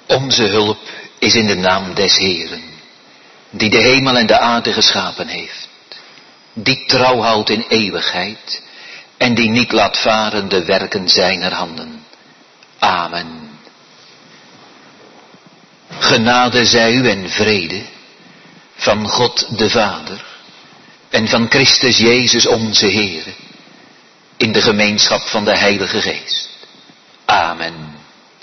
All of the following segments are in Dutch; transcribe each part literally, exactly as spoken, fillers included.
Onze hulp is in de naam des Heeren, die de hemel en de aarde geschapen heeft, die trouw houdt in eeuwigheid en die niet laat varen de werken zijner handen. Amen. Genade zij u en vrede van God de Vader en van Christus Jezus onze Heere, in de gemeenschap van de Heilige Geest. Amen.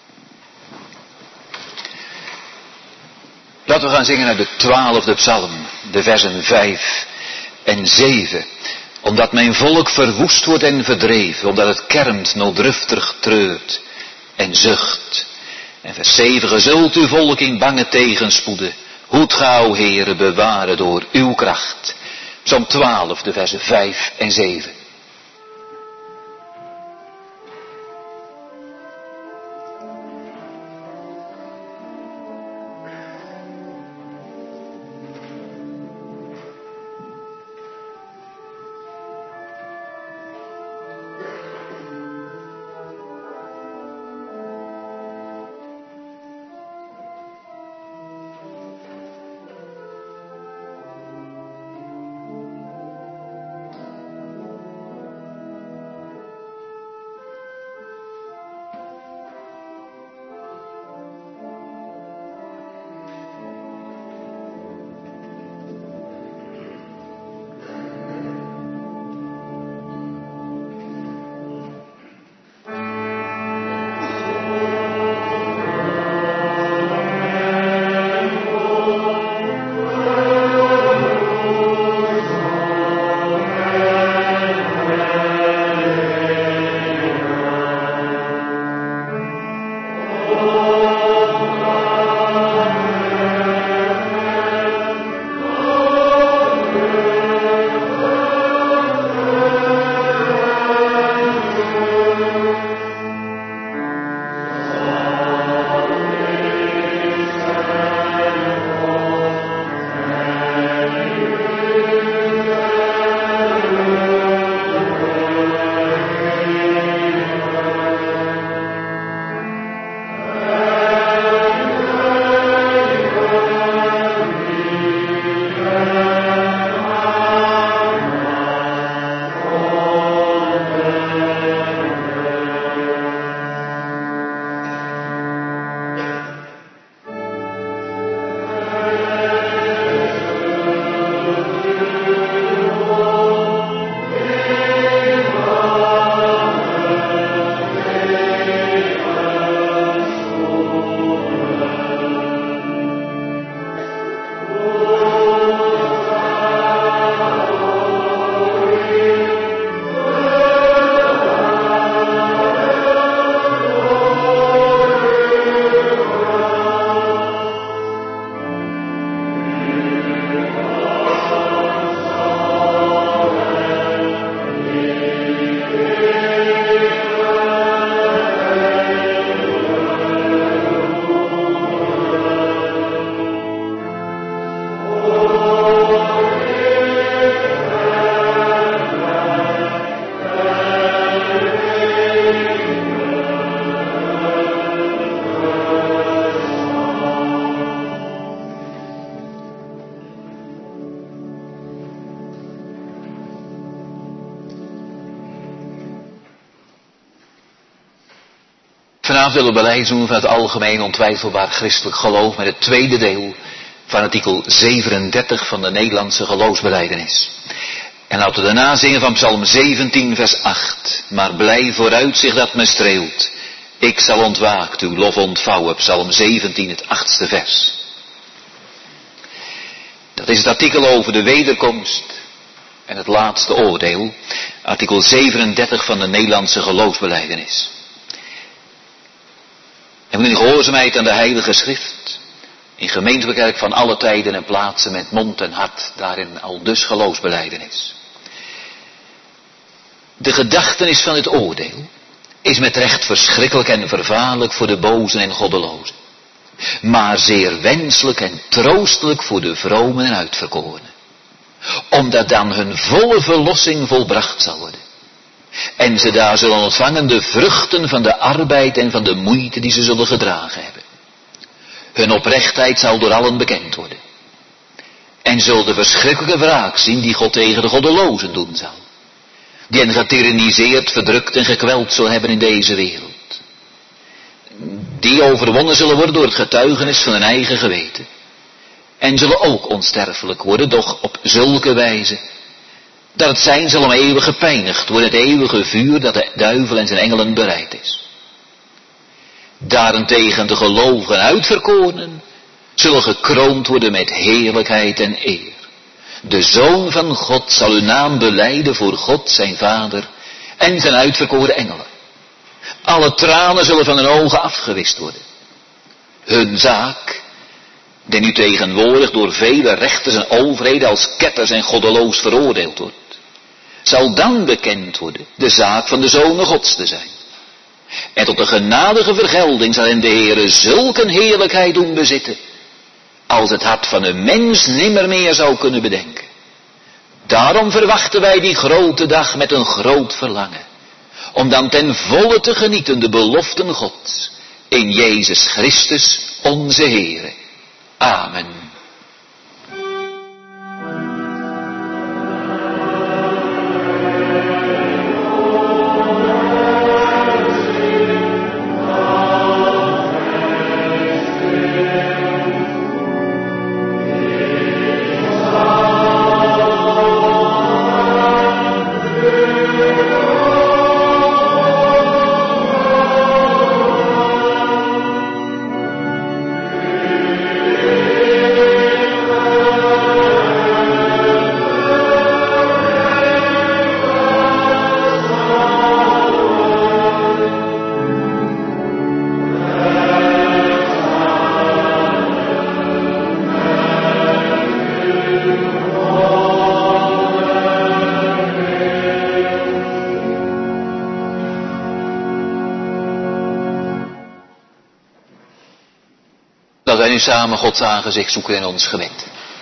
Laten we gaan zingen naar de twaalfde psalm, de versen vijf en zeven. Omdat mijn volk verwoest wordt en verdreven, omdat het kermt, nooddruftig treurt en zucht. En vers zeven, zult uw volk in bange tegenspoeden, hoed gauw, Heere, bewaren door uw kracht. Psalm twaalf, de versen vijf en zeven. Vanavond willen we beleid doen van het algemeen ontwijfelbaar christelijk geloof met het tweede deel van artikel zevenendertig van de Nederlandse geloofsbelijdenis. En laten we daarna zingen van Psalm zeventien vers acht. Maar blij vooruit zich dat me streelt. Ik zal ontwaakt uw lof ontvouwen. Psalm zeventien, het achtste vers. Dat is het artikel over de wederkomst en het laatste oordeel. Artikel zevenendertig van de Nederlandse geloofsbelijdenis. En in gehoorzaamheid aan de Heilige Schrift, in gemeentelijke kerk van alle tijden en plaatsen met mond en hart, daarin al dus geloofsbelijdenis. De gedachtenis van het oordeel is met recht verschrikkelijk en vervaarlijk voor de bozen en goddelozen, maar zeer wenselijk en troostelijk voor de vromen en uitverkorenen, omdat dan hun volle verlossing volbracht zal worden. En ze daar zullen ontvangen de vruchten van de arbeid en van de moeite die ze zullen gedragen hebben. Hun oprechtheid zal door allen bekend worden. En zul de verschrikkelijke wraak zien die God tegen de goddelozen doen zal. Die hen getyranniseerd, verdrukt en gekweld zal hebben in deze wereld. Die overwonnen zullen worden door het getuigenis van hun eigen geweten. En zullen ook onsterfelijk worden, doch op zulke wijze, dat het zijn zal om eeuwig gepijnigd worden, het eeuwige vuur dat de duivel en zijn engelen bereid is. Daarentegen de gelovigen uitverkorenen zullen gekroond worden met heerlijkheid en eer. De Zoon van God zal hun naam belijden voor God zijn Vader en zijn uitverkoren engelen. Alle tranen zullen van hun ogen afgewist worden. Hun zaak, die nu tegenwoordig door vele rechters en overheden als ketters en goddeloos veroordeeld wordt, zal dan bekend worden de zaak van de Zonen Gods te zijn. En tot de genadige vergelding zal hen de Heere zulk een heerlijkheid doen bezitten, als het hart van een mens nimmer meer zou kunnen bedenken. Daarom verwachten wij die grote dag met een groot verlangen, om dan ten volle te genieten de beloften Gods in Jezus Christus onze Heere. Amen. Dat wij nu samen Gods aangezicht zoeken in ons gebed.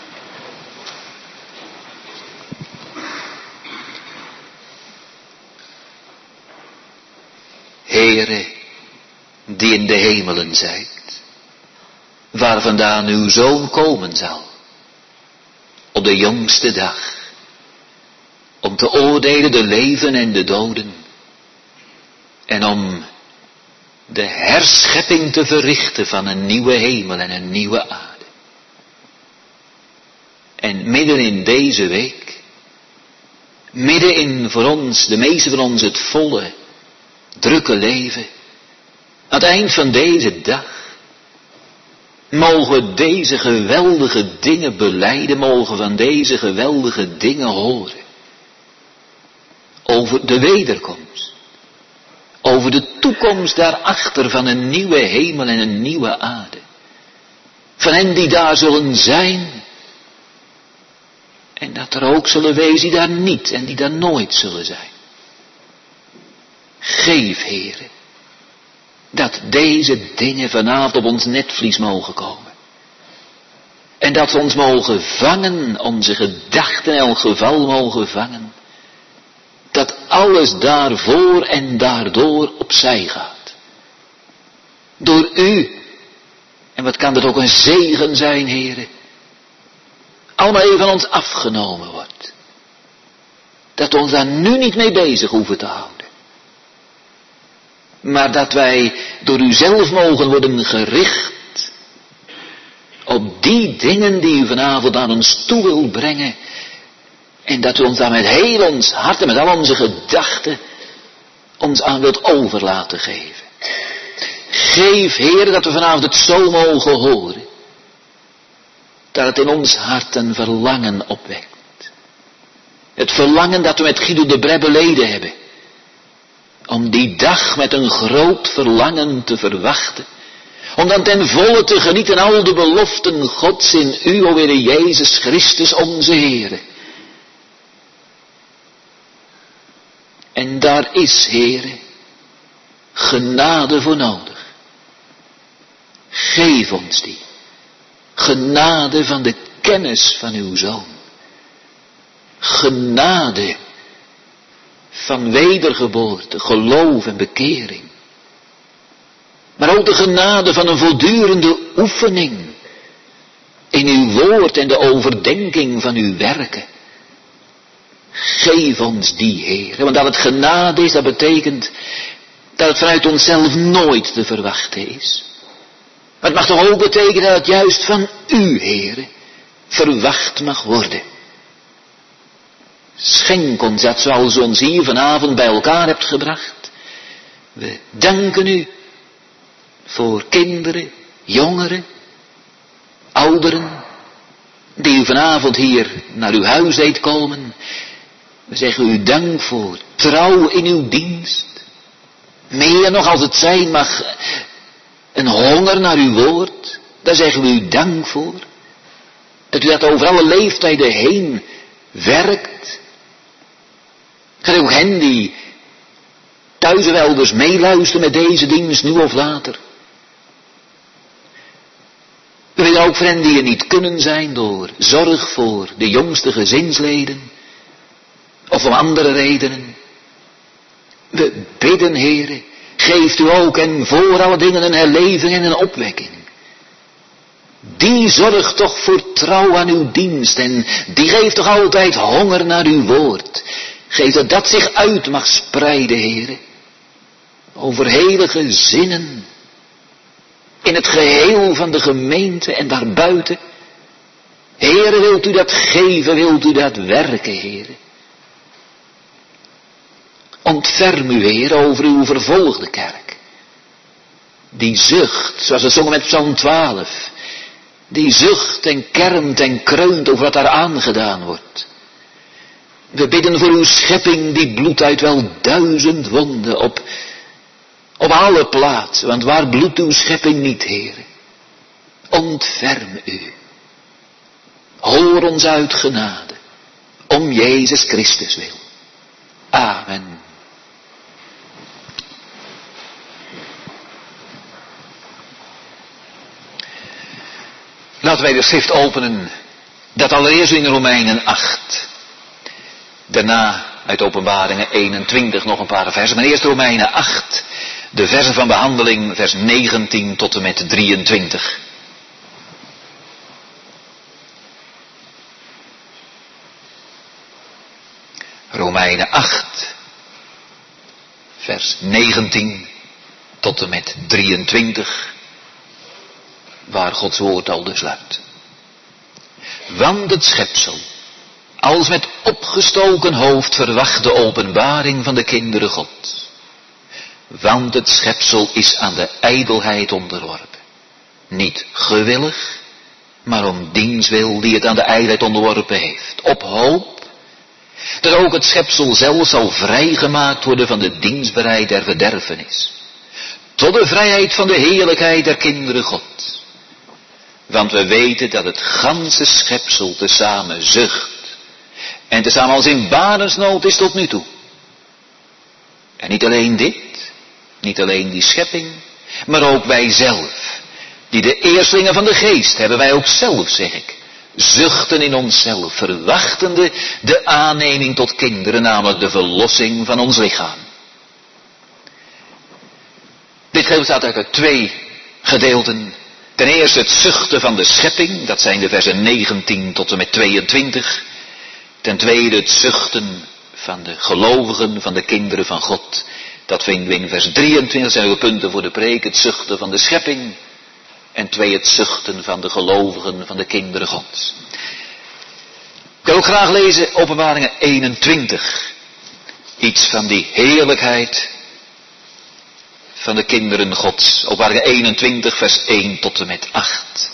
Heere, die in de hemelen zijt, waar vandaan uw Zoon komen zal, op de jongste dag, om te oordelen de leven en de doden, en om de herschepping te verrichten van een nieuwe hemel en een nieuwe aarde. En midden in deze week, midden in voor ons, de meeste van ons, het volle, drukke leven, aan het eind van deze dag, mogen we deze geweldige dingen belijden, mogen van deze geweldige dingen horen. Over de wederkomst. Over de toekomst daarachter van een nieuwe hemel en een nieuwe aarde. Van hen die daar zullen zijn. En dat er ook zullen wezen die daar niet en die daar nooit zullen zijn. Geef, Heere, dat deze dingen vanavond op ons netvlies mogen komen. En dat we ons mogen vangen, onze gedachten in elk geval mogen vangen. Dat alles daarvoor en daardoor opzij gaat. Door u. En wat kan dat ook een zegen zijn, Heere. Allemaal even van ons afgenomen wordt. Dat we ons daar nu niet mee bezig hoeven te houden. Maar dat wij door u zelf mogen worden gericht. Op die dingen die u vanavond aan ons toe wil brengen. En dat u ons daar met heel ons hart en met al onze gedachten ons aan wilt over laten geven. Geef, Heer, dat we vanavond het zo mogen horen. Dat het in ons hart een verlangen opwekt. Het verlangen dat we met Guido de Bray beleden hebben. Om die dag met een groot verlangen te verwachten. Om dan ten volle te genieten al de beloften Gods in u, o Heer Jezus Christus onze Heer. En daar is, Heere, genade voor nodig. Geef ons die. Genade van de kennis van uw Zoon. Genade van wedergeboorte, geloof en bekering. Maar ook de genade van een voortdurende oefening in uw woord en de overdenking van uw werken. Geef ons die, Heer. Want dat het genade is, dat betekent dat het vanuit onszelf nooit te verwachten is. Maar het mag toch ook betekenen dat het juist van u, Heer, verwacht mag worden. Schenk ons dat zoals u ons hier vanavond bij elkaar hebt gebracht. We danken u voor kinderen, jongeren, ouderen, die u vanavond hier naar uw huis deed komen. We zeggen u dank voor trouw in uw dienst. Meer nog als het zijn mag, een honger naar uw woord. Daar zeggen we u dank voor. Dat u dat over alle leeftijden heen werkt. Gaat ook hen die thuis of elders meeluisteren met deze dienst, nu of later. We willen ook voor hen die er niet kunnen zijn door zorg voor de jongste gezinsleden. Of om andere redenen. We bidden, Heere, geeft u ook en voor alle dingen een herleving en een opwekking. Die zorgt toch voor trouw aan uw dienst en die geeft toch altijd honger naar uw woord. Geef dat dat zich uit mag spreiden, Heere. Over hele gezinnen. In het geheel van de gemeente en daarbuiten. Heere, wilt u dat geven, wilt u dat werken, Heere. Ontferm u, Heer, over uw vervolgde kerk. Die zucht, zoals we zongen met Psalm twaalf. Die zucht en kermt en kreunt over wat daar aangedaan wordt. We bidden voor uw schepping, die bloedt uit wel duizend wonden op, op alle plaatsen. Want waar bloedt uw schepping niet, Heer? Ontferm u. Hoor ons uit genade, om Jezus Christus wil. Amen. Laten wij de schrift openen, dat allereerst in Romeinen acht. Daarna uit Openbaringen eenentwintig nog een paar versen. Maar eerst Romeinen acht, de versen van behandeling, vers negentien tot en met drieëntwintig. Romeinen acht, vers negentien tot en met drieëntwintig. Waar Gods woord al dus luidt. Want het schepsel, als met opgestoken hoofd verwacht de openbaring van de kinderen Gods. Want het schepsel is aan de ijdelheid onderworpen. Niet gewillig, maar om diens wil die het aan de ijdelheid onderworpen heeft. Op hoop, dat ook het schepsel zelf zal vrijgemaakt worden van de dienstbaarheid der verderfenis. Tot de vrijheid van de heerlijkheid der kinderen Gods. Want we weten dat het ganse schepsel tezamen zucht. En tezamen als in barensnood is tot nu toe. En niet alleen dit. Niet alleen die schepping. Maar ook wij zelf. Die de eerstelingen van de geest hebben. Wij ook zelf, zeg ik. Zuchten in onszelf. Verwachtende de aanneming tot kinderen. Namelijk de verlossing van ons lichaam. Dit gedeelte bestaat uit twee gedeelten. Ten eerste het zuchten van de schepping, dat zijn de versen negentien tot en met tweeëntwintig. Ten tweede het zuchten van de gelovigen, van de kinderen van God. Dat vinden we in vers drieëntwintig, dat zijn de punten voor de preek. Het zuchten van de schepping. En twee, het zuchten van de gelovigen, van de kinderen Gods. Ik wil ook graag lezen Openbaringen eenentwintig. Iets van die heerlijkheid van de kinderen Gods. Openbaringen eenentwintig, vers één tot en met acht.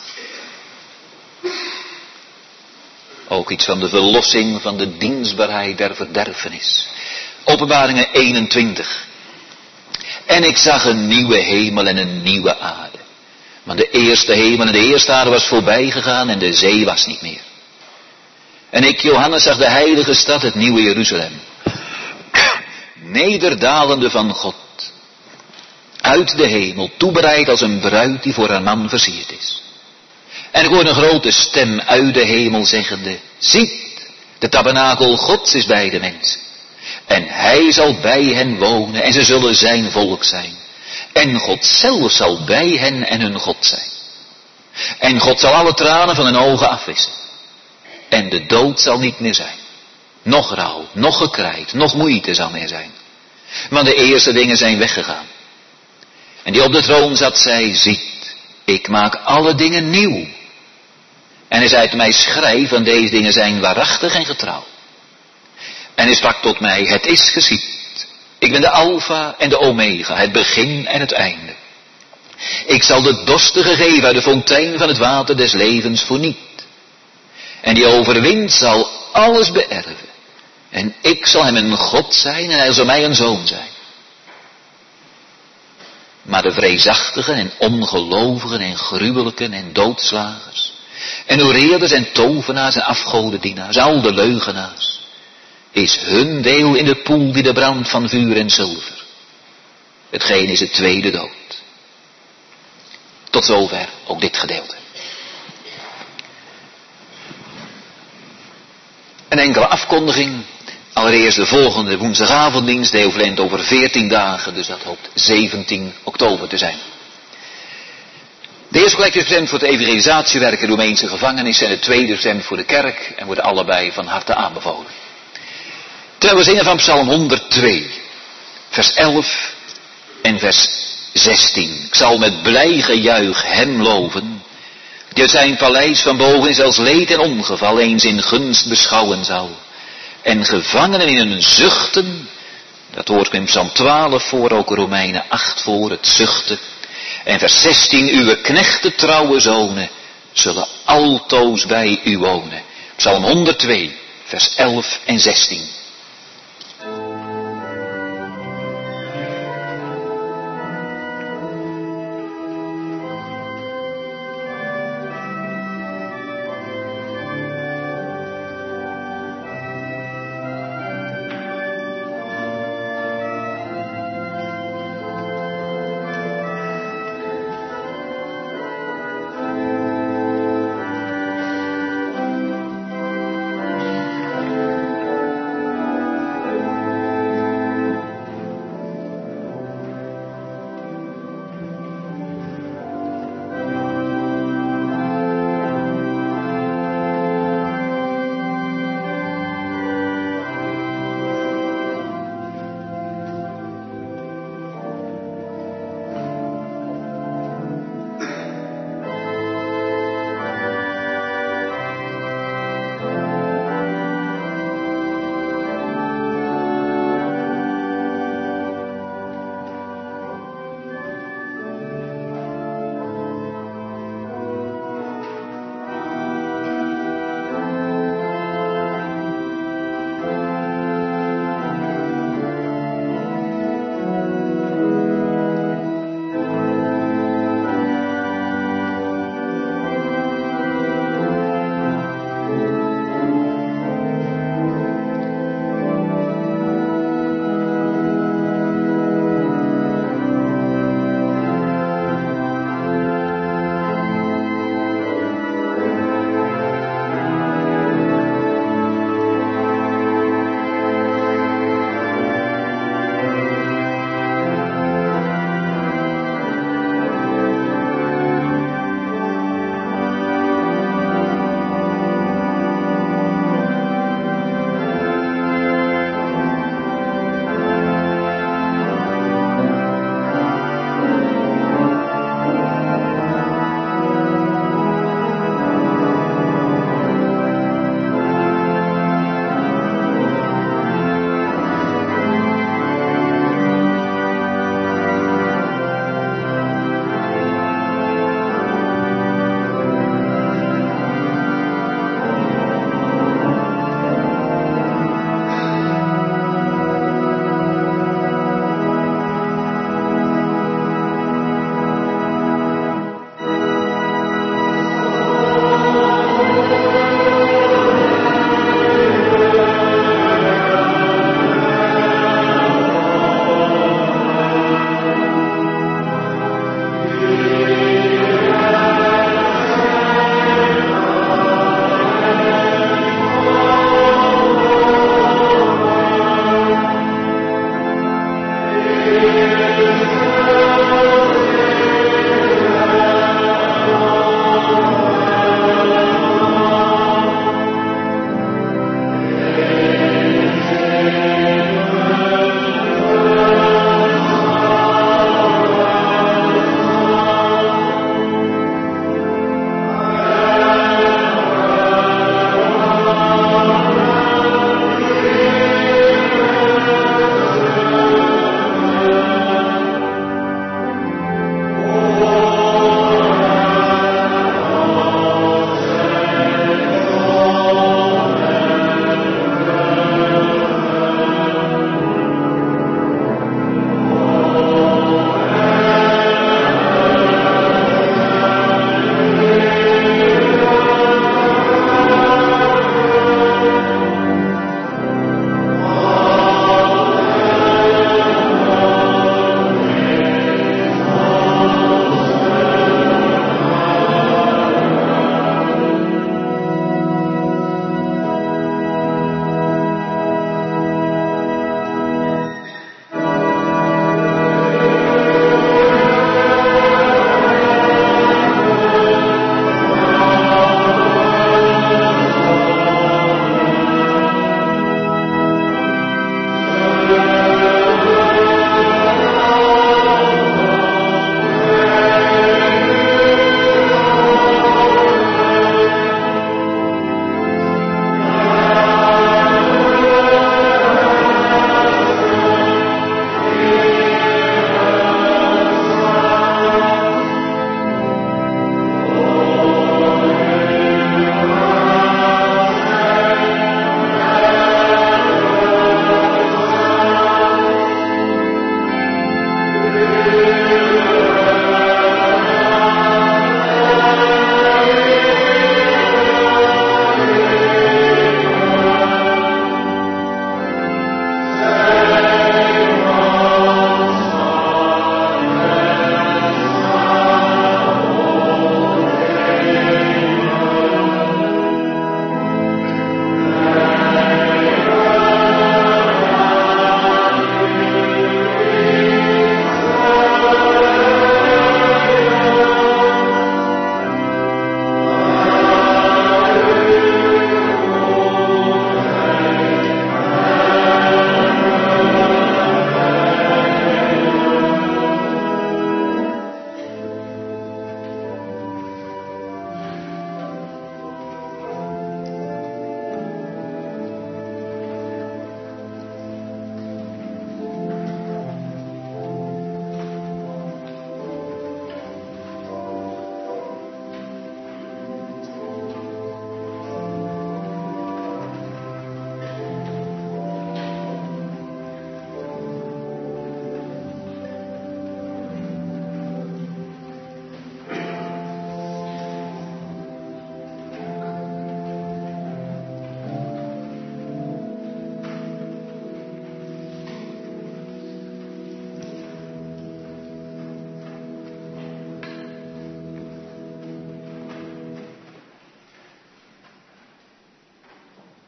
Ook iets van de verlossing van de dienstbaarheid der verderfenis. Openbaringen eenentwintig. En ik zag een nieuwe hemel en een nieuwe aarde. Want de eerste hemel en de eerste aarde was voorbij gegaan en de zee was niet meer. En ik, Johannes, zag de heilige stad, het nieuwe Jeruzalem. Nederdalende van God. Uit de hemel, toebereid als een bruid die voor haar man versierd is. En ik hoorde een grote stem uit de hemel zeggende: ziet, de tabernakel Gods is bij de mensen. En hij zal bij hen wonen en ze zullen zijn volk zijn. En God zelf zal bij hen en hun God zijn. En God zal alle tranen van hun ogen afwissen. En de dood zal niet meer zijn. Nog rouw, nog gekrijt, nog moeite zal meer zijn. Want de eerste dingen zijn weggegaan. En die op de troon zat, zei, ziet, ik maak alle dingen nieuw. En hij zei tot mij, schrijf, want deze dingen zijn waarachtig en getrouw. En hij sprak tot mij, het is geschied. Ik ben de Alpha en de Omega, het begin en het einde. Ik zal de dorstige geven uit de fontein van het water des levens voor niet. En die overwint zal alles beërven. En ik zal hem een God zijn en hij zal mij een zoon zijn. Maar de vreesachtigen en ongelovigen en gruwelijken en doodslagers. En oreerders en tovenaars en afgodendienaars, al de leugenaars. Is hun deel in de poel die de brandt van vuur en zilver. Hetgeen is het tweede dood. Tot zover ook dit gedeelte. Een enkele afkondiging. Allereerst de volgende woensdagavonddienst, deel verleent over veertien dagen, dus dat hoopt zeventien oktober te zijn. De eerste collecte is bestemd voor het evangelisatiewerk in de Roemeense gevangenis en de tweede is bestemd voor de kerk en worden allebei van harte aanbevolen. Terwijl we zingen van Psalm honderdtwee, vers elf en vers zestien. Ik zal met blij gejuich hem loven, die uit zijn paleis van boven in zelfs leed en ongeval eens in gunst beschouwen zal. En gevangenen in hun zuchten, dat hoort in Psalm twaalf voor, ook Romeinen acht voor, het zuchten. En vers zestien, uw knechten trouwe zonen zullen altoos bij u wonen. Psalm honderdtwee, vers elf en zestien.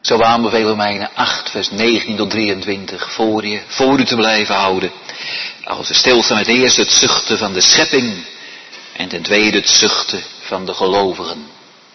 Zo aanbevelen Romeinen acht, vers negentien tot drieëntwintig voor je, voor u te blijven houden. Als we stilstaan met eerst het zuchten van de schepping en ten tweede het zuchten van de gelovigen.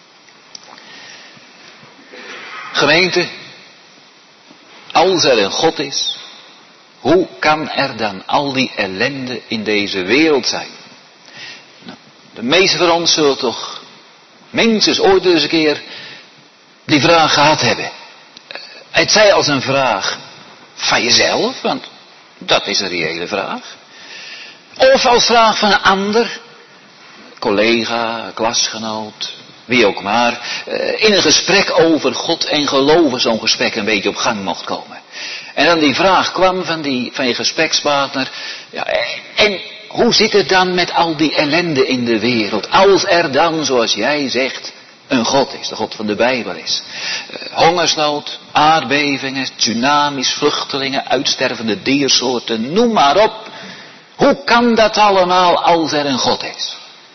Gemeente, als er een God is, hoe kan er dan al die ellende in deze wereld zijn? Nou, de meesten van ons zullen toch minstens ooit eens een keer die vraag gehad hebben. Het zij als een vraag van jezelf, want dat is een reële vraag. Of als vraag van een ander, collega, klasgenoot, wie ook maar, in een gesprek over God en geloven zo'n gesprek een beetje op gang mocht komen. En dan die vraag kwam van, die, van je gesprekspartner, ja, en hoe zit het dan met al die ellende in de wereld? Als er dan, zoals jij zegt, een God is, de God van de Bijbel is. Uh, hongersnood, aardbevingen, tsunamis, vluchtelingen, uitstervende diersoorten, noem maar op. Hoe kan dat allemaal als er een God is?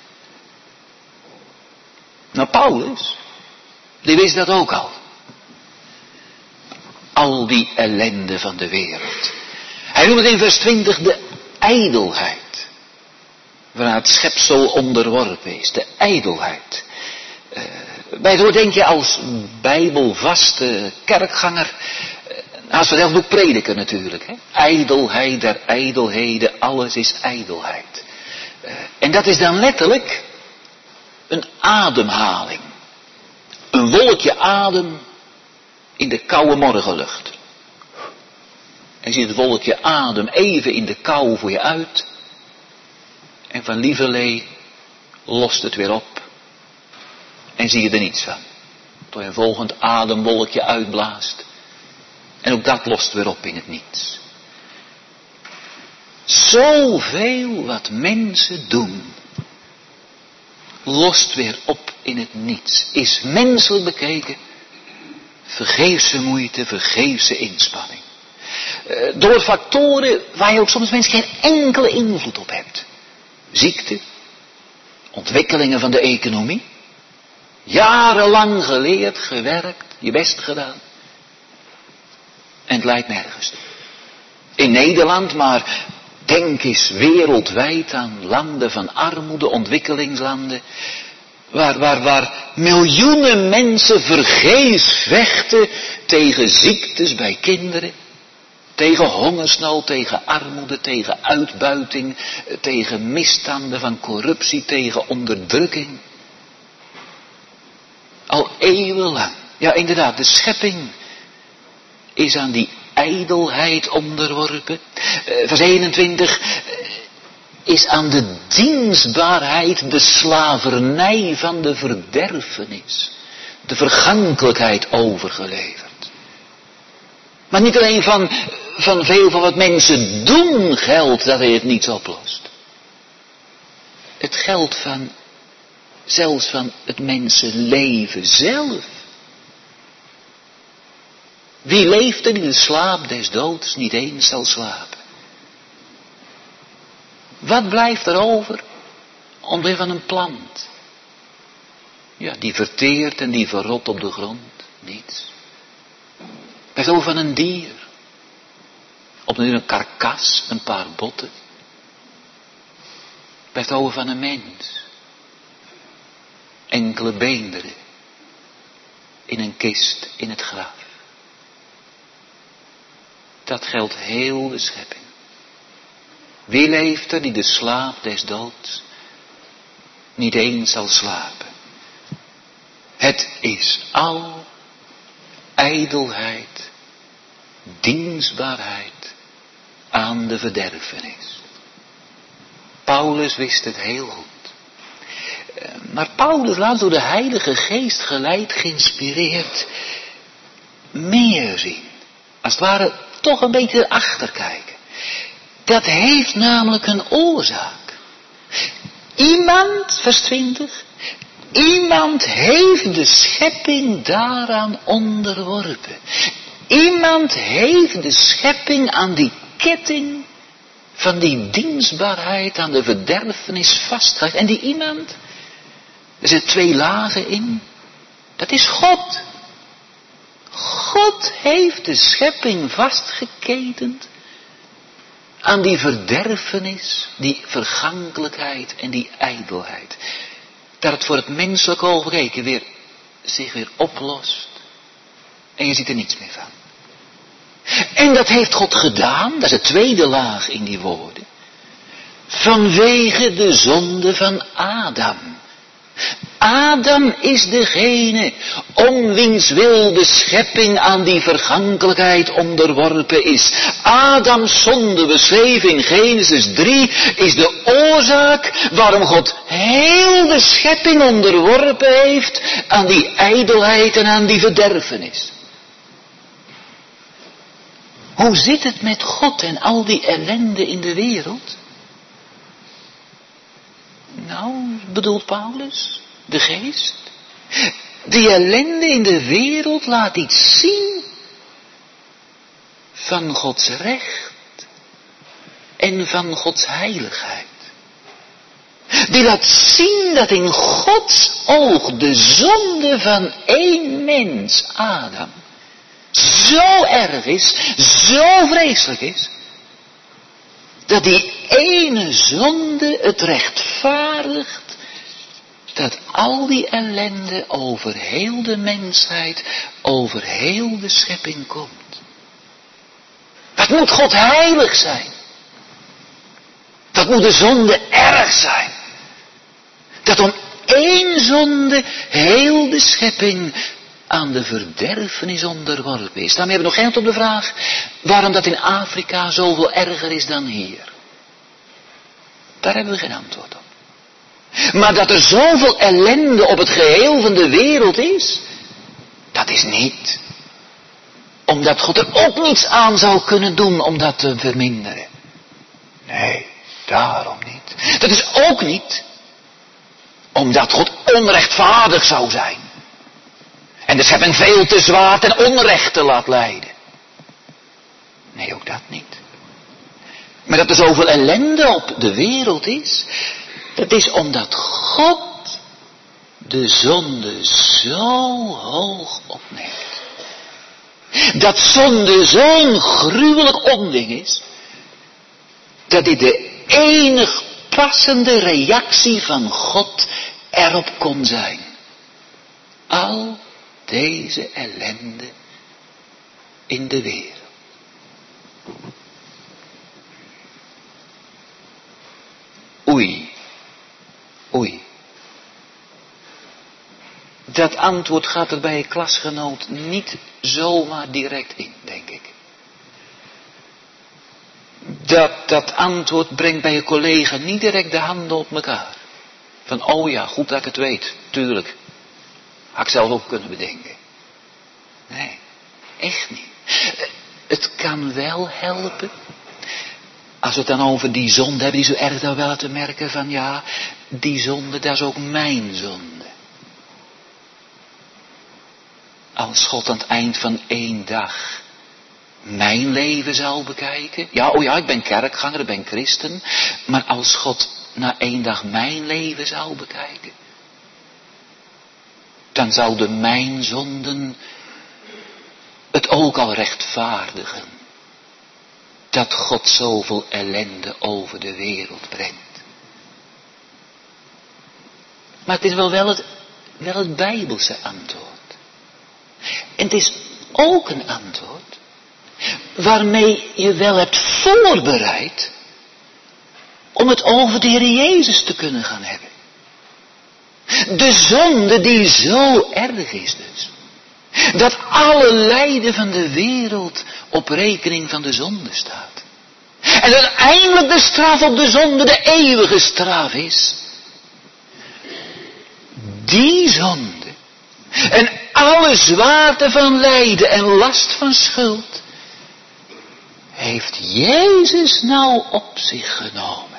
Nou, Paulus, die wist dat ook al. Al die ellende van de wereld. Hij noemt het in vers twintig de ijdelheid. Waaraan het schepsel onderworpen is, de ijdelheid. Uh, bij het woord denk je als bijbelvaste kerkganger, uh, naast het boek Prediker natuurlijk. Hè? Ijdelheid der ijdelheden, alles is ijdelheid. Uh, en dat is dan letterlijk een ademhaling. Een wolkje adem in de koude morgenlucht. En je ziet het wolkje adem even in de kou voor je uit. En van lieverlee lost het weer op. En zie je er niets van. Tot je een volgend ademwolkje uitblaast. En ook dat lost weer op in het niets. Zoveel wat mensen doen, lost weer op in het niets. Is menselijk bekeken vergeefse moeite, vergeefse inspanning. Uh, door factoren waar je ook soms mensen geen enkele invloed op hebt. Ziekte, ontwikkelingen van de economie. Jarenlang geleerd, gewerkt, je best gedaan. En het leidt nergens toe. In Nederland, maar denk eens wereldwijd aan landen van armoede, ontwikkelingslanden. Waar, waar, waar miljoenen mensen vergeefs vechten tegen ziektes bij kinderen. Tegen hongersnood, tegen armoede, tegen uitbuiting, tegen misstanden van corruptie, tegen onderdrukking. Al eeuwenlang. Ja, inderdaad, de schepping is aan die ijdelheid onderworpen. Uh, vers eenentwintig uh, is aan de dienstbaarheid, de slavernij van de verderfenis, de vergankelijkheid overgeleverd. Maar niet alleen van, van veel van wat mensen doen geldt dat hij het niets oplost. Het geldt van, zelfs van het mensenleven zelf. Wie leeft er in de slaap des doods niet eens zal slapen? Wat blijft er over? Omwille van een plant. Ja, die verteert en die verrot op de grond. Niets. Blijft over van een dier. Opnieuw een karkas, een paar botten. Blijft over van een mens. Enkele beenderen. In een kist, in het graf. Dat geldt heel de schepping. Wie leeft er die de slaap des doods niet eens zal slapen? Het is al ijdelheid, dienstbaarheid aan de verderfenis. Paulus wist het heel goed. Maar Paulus laat door de Heilige Geest geleid, geïnspireerd, meer zien. Als het ware toch een beetje erachter kijken. Dat heeft namelijk een oorzaak. Iemand, vers twintig, iemand heeft de schepping daaraan onderworpen. Iemand heeft de schepping aan die ketting van die dienstbaarheid, aan de verderfenis vastgelegd. En die iemand, er zitten twee lagen in, dat is God. God. God heeft de schepping vastgeketend aan die verderfenis, die vergankelijkheid en die ijdelheid. Dat het voor het menselijk oog gekeken weer, zich weer oplost. En je ziet er niets meer van. En dat heeft God gedaan, dat is de tweede laag in die woorden. Vanwege de zonde van Adam. Adam is degene om wiens wil de schepping aan die vergankelijkheid onderworpen is. Adams zonde, beschreven in Genesis drie, is de oorzaak waarom God heel de schepping onderworpen heeft aan die ijdelheid en aan die verderfenis. Hoe zit het met God en al die ellende in de wereld? Nou, bedoelt Paulus, de geest. Die ellende in de wereld laat iets zien van Gods recht en van Gods heiligheid. Die laat zien dat in Gods oog de zonde van één mens, Adam, zo erg is, zo vreselijk is, dat die ene zonde het rechtvaardigt dat al die ellende over heel de mensheid, over heel de schepping komt. Wat moet God heilig zijn? Wat moet de zonde erg zijn? Dat om één zonde heel de schepping aan de verderfenis onderworpen is. Daarmee hebben we nog geen antwoord op de vraag waarom dat in Afrika zoveel erger is dan hier. Daar hebben we geen antwoord op. Maar dat er zoveel ellende op het geheel van de wereld is, dat is niet omdat God er ook niets aan zou kunnen doen om dat te verminderen. Nee, daarom niet. Dat is ook niet omdat God onrechtvaardig zou zijn en de schepping veel te zwaar ten onrechte laat lijden. Nee, ook dat niet. Maar dat er zoveel ellende op de wereld is, dat is omdat God de zonde zo hoog opneemt. Dat zonde zo'n gruwelijk onding is, dat dit de enig passende reactie van God erop kon zijn. Al deze ellende in de wereld. Oei, oei. Dat antwoord gaat er bij je klasgenoot niet zomaar direct in, denk ik. Dat, dat antwoord brengt bij je collega niet direct de handen op elkaar. Van, oh ja, goed dat ik het weet, tuurlijk. Had ik zelf ook kunnen bedenken. Nee, echt niet. Het kan wel helpen, als we het dan over die zonde hebben, die zo erg dan wel te merken van, ja, die zonde, dat is ook mijn zonde. Als God aan het eind van één dag mijn leven zou bekijken. Ja, oh ja, ik ben kerkganger, ik ben christen. Maar als God na één dag mijn leven zou bekijken, dan zouden mijn zonden het ook al rechtvaardigen. Dat God zoveel ellende over de wereld brengt. Maar het is wel wel het, wel het Bijbelse antwoord. En het is ook een antwoord waarmee je wel hebt voorbereid om het over de Heer Jezus te kunnen gaan hebben. De zonde die zo erg is dus, dat alle lijden van de wereld op rekening van de zonde staat. En uiteindelijk de straf op de zonde de eeuwige straf is. Die zonde en alle zwaarte van lijden en last van schuld heeft Jezus nou op zich genomen.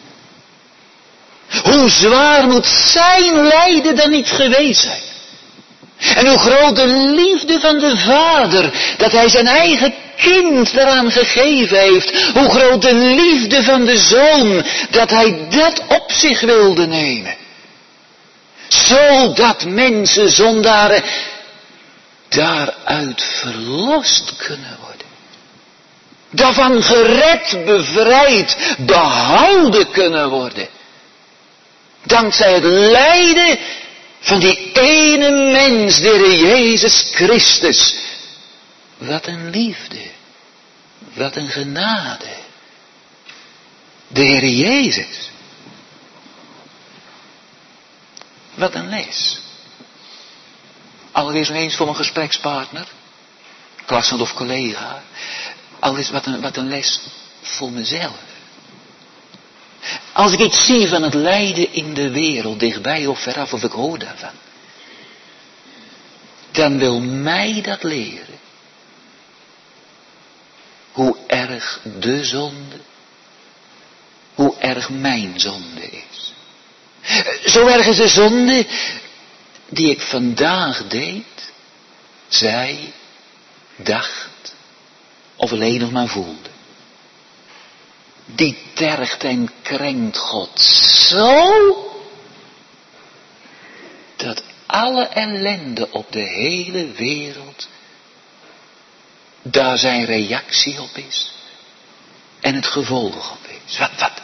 Hoe zwaar moet zijn lijden dan niet geweest zijn? En hoe groot de liefde van de Vader, dat hij zijn eigen kind daaraan gegeven heeft. Hoe groot de liefde van de Zoon, dat hij dat op zich wilde nemen. Zodat mensen, zondaren, daaruit verlost kunnen worden. Daarvan gered, bevrijd, behouden kunnen worden. Dankzij het lijden van die ene mens, de Heer Jezus Christus. Wat een liefde. Wat een genade. De Heer Jezus. Wat een les. Allereerst nog eens voor mijn gesprekspartner. Klasgenoot of collega. Allereerst wat een, wat een les voor mezelf. Als ik iets zie van het lijden in de wereld, dichtbij of veraf, of ik hoor daarvan. Dan wil mij dat leren. Hoe erg de zonde, hoe erg mijn zonde is. Zo erg is de zonde die ik vandaag deed, zei, dacht of alleen nog maar voelde. Die tergt en krenkt God zo, dat alle ellende op de hele wereld, daar zijn reactie op is en het gevolg op is. Wat, wat,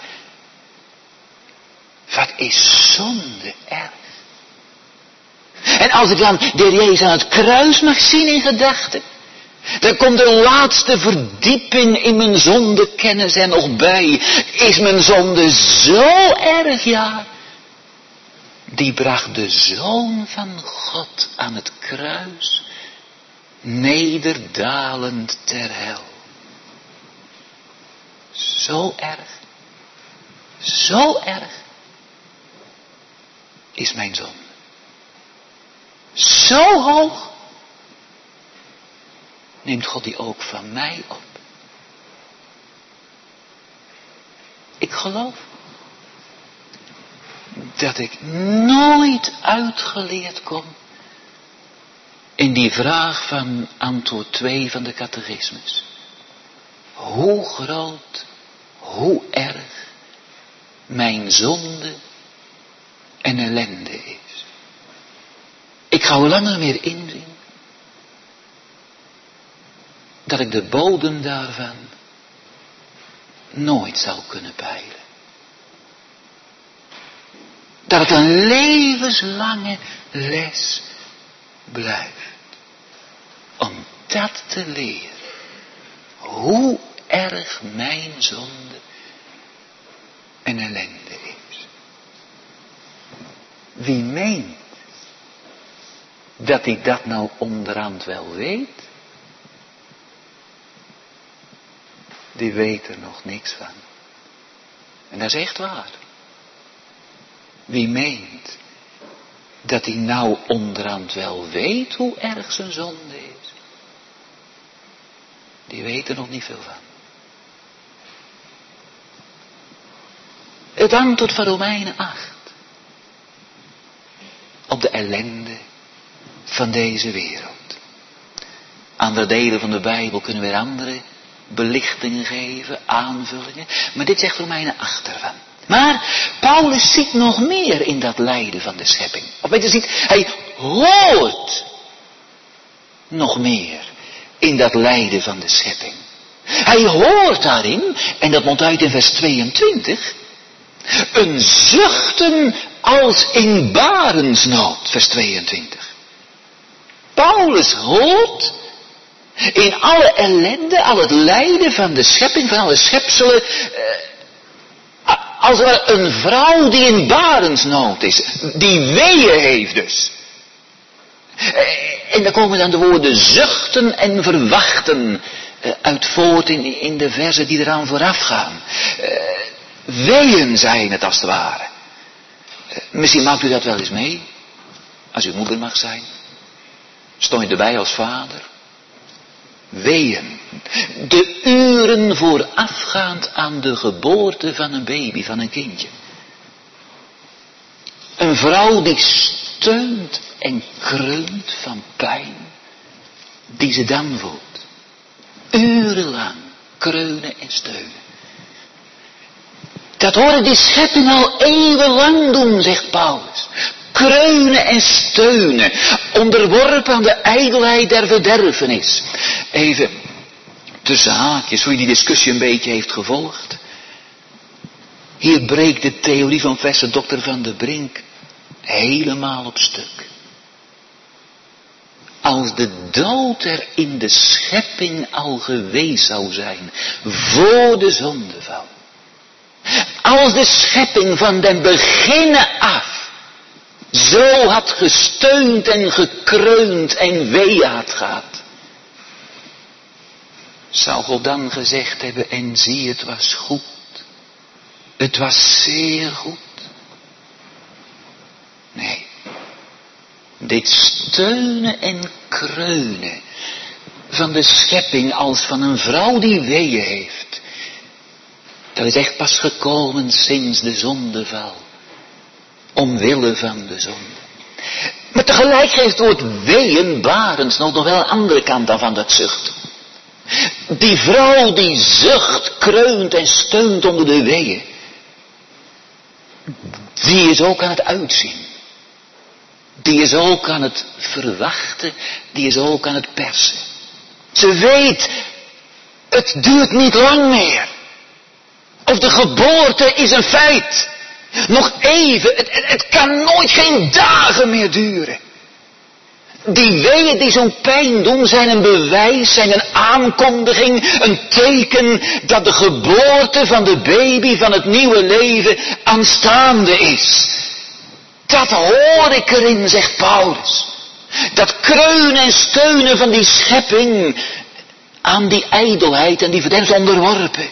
wat is zonde erg. En als ik dan de Heer Jezus aan het kruis mag zien in gedachten, dan komt er een laatste verdieping in mijn zondekennis er nog bij. Is mijn zonde zo erg, ja. Die bracht de Zoon van God aan het kruis, nederdalend ter hel. Zo erg, zo erg is mijn zonde. Zo hoog neemt God die ook van mij op. Ik geloof dat ik nooit uitgeleerd kom in die vraag van antwoord twee van de catechismus. Hoe groot, hoe erg mijn zonde en ellende is. Ik ga hoe langer meer inzien dat ik de bodem daarvan nooit zal kunnen peilen. Dat het een levenslange les blijft. Om dat te leren. Hoe erg mijn zonde en ellende is. Wie meent dat ik dat nou onderhand wel weet, die weet er nog niks van. En dat is echt waar. Wie meent dat hij nou onderhand wel weet hoe erg zijn zonde is, die weet er nog niet veel van. Het antwoord van Romeinen acht op de ellende van deze wereld. Andere delen van de Bijbel kunnen weer andere belichtingen geven, aanvullingen. Maar dit zegt Romeinen acht ervan. Maar Paulus ziet nog meer in dat lijden van de schepping. Of beter ziet, hij hoort nog meer in dat lijden van de schepping. Hij hoort daarin, en dat mondt uit in vers tweeëntwintig, een zuchten als in barensnood, vers tweeëntwintig. Paulus hoort in alle ellende, al het lijden van de schepping, van alle schepselen, eh, als er een vrouw die in barensnood is, die weeën heeft dus. Eh, en daar komen dan de woorden zuchten en verwachten eh, uit voort in, in de verzen die eraan vooraf gaan. Eh, weeën zijn het als het ware. Eh, misschien maakt u dat wel eens mee, als u moeder mag zijn. Stond je erbij als vader? Weeën. De uren voorafgaand aan de geboorte van een baby, van een kindje. Een vrouw die steunt en kreunt van pijn, die ze dan voelt. Urenlang kreunen en steunen. Dat horen die schepping al eeuwenlang doen, zegt Paulus. kreunen en steunen, onderworpen aan de ijdelheid der verderfenis. Even tussen haakjes, hoe je die discussie een beetje heeft gevolgd. Hier breekt de theorie van professor dokter Van der Brink helemaal op stuk. Als de dood er in de schepping al geweest zou zijn, voor de zondeval. Als de schepping van den beginnen af zo had gesteund en gekreund en wee had gehad. Zou God dan gezegd hebben, en zie, het was goed. Het was zeer goed. Nee. Dit steunen en kreunen van de schepping als van een vrouw die weeën heeft. Dat is echt pas gekomen sinds de zondeval. Omwille van de zonde. Maar tegelijk geeft het woord weeën barensnood nog wel een andere kant dan van dat zucht. Die vrouw die zucht, kreunt en steunt onder de weeën. Die is ook aan het uitzien. Die is ook aan het verwachten. Die is ook aan het persen. Ze weet, het duurt niet lang meer. Of de geboorte is een feit. Nog even, het, het, het kan nooit geen dagen meer duren. Die weeën die zo'n pijn doen zijn een bewijs, zijn een aankondiging, een teken dat de geboorte van de baby van het nieuwe leven aanstaande is. Dat hoor ik erin, zegt Paulus. Dat kreunen en steunen van die schepping aan die ijdelheid en die verderf onderworpen.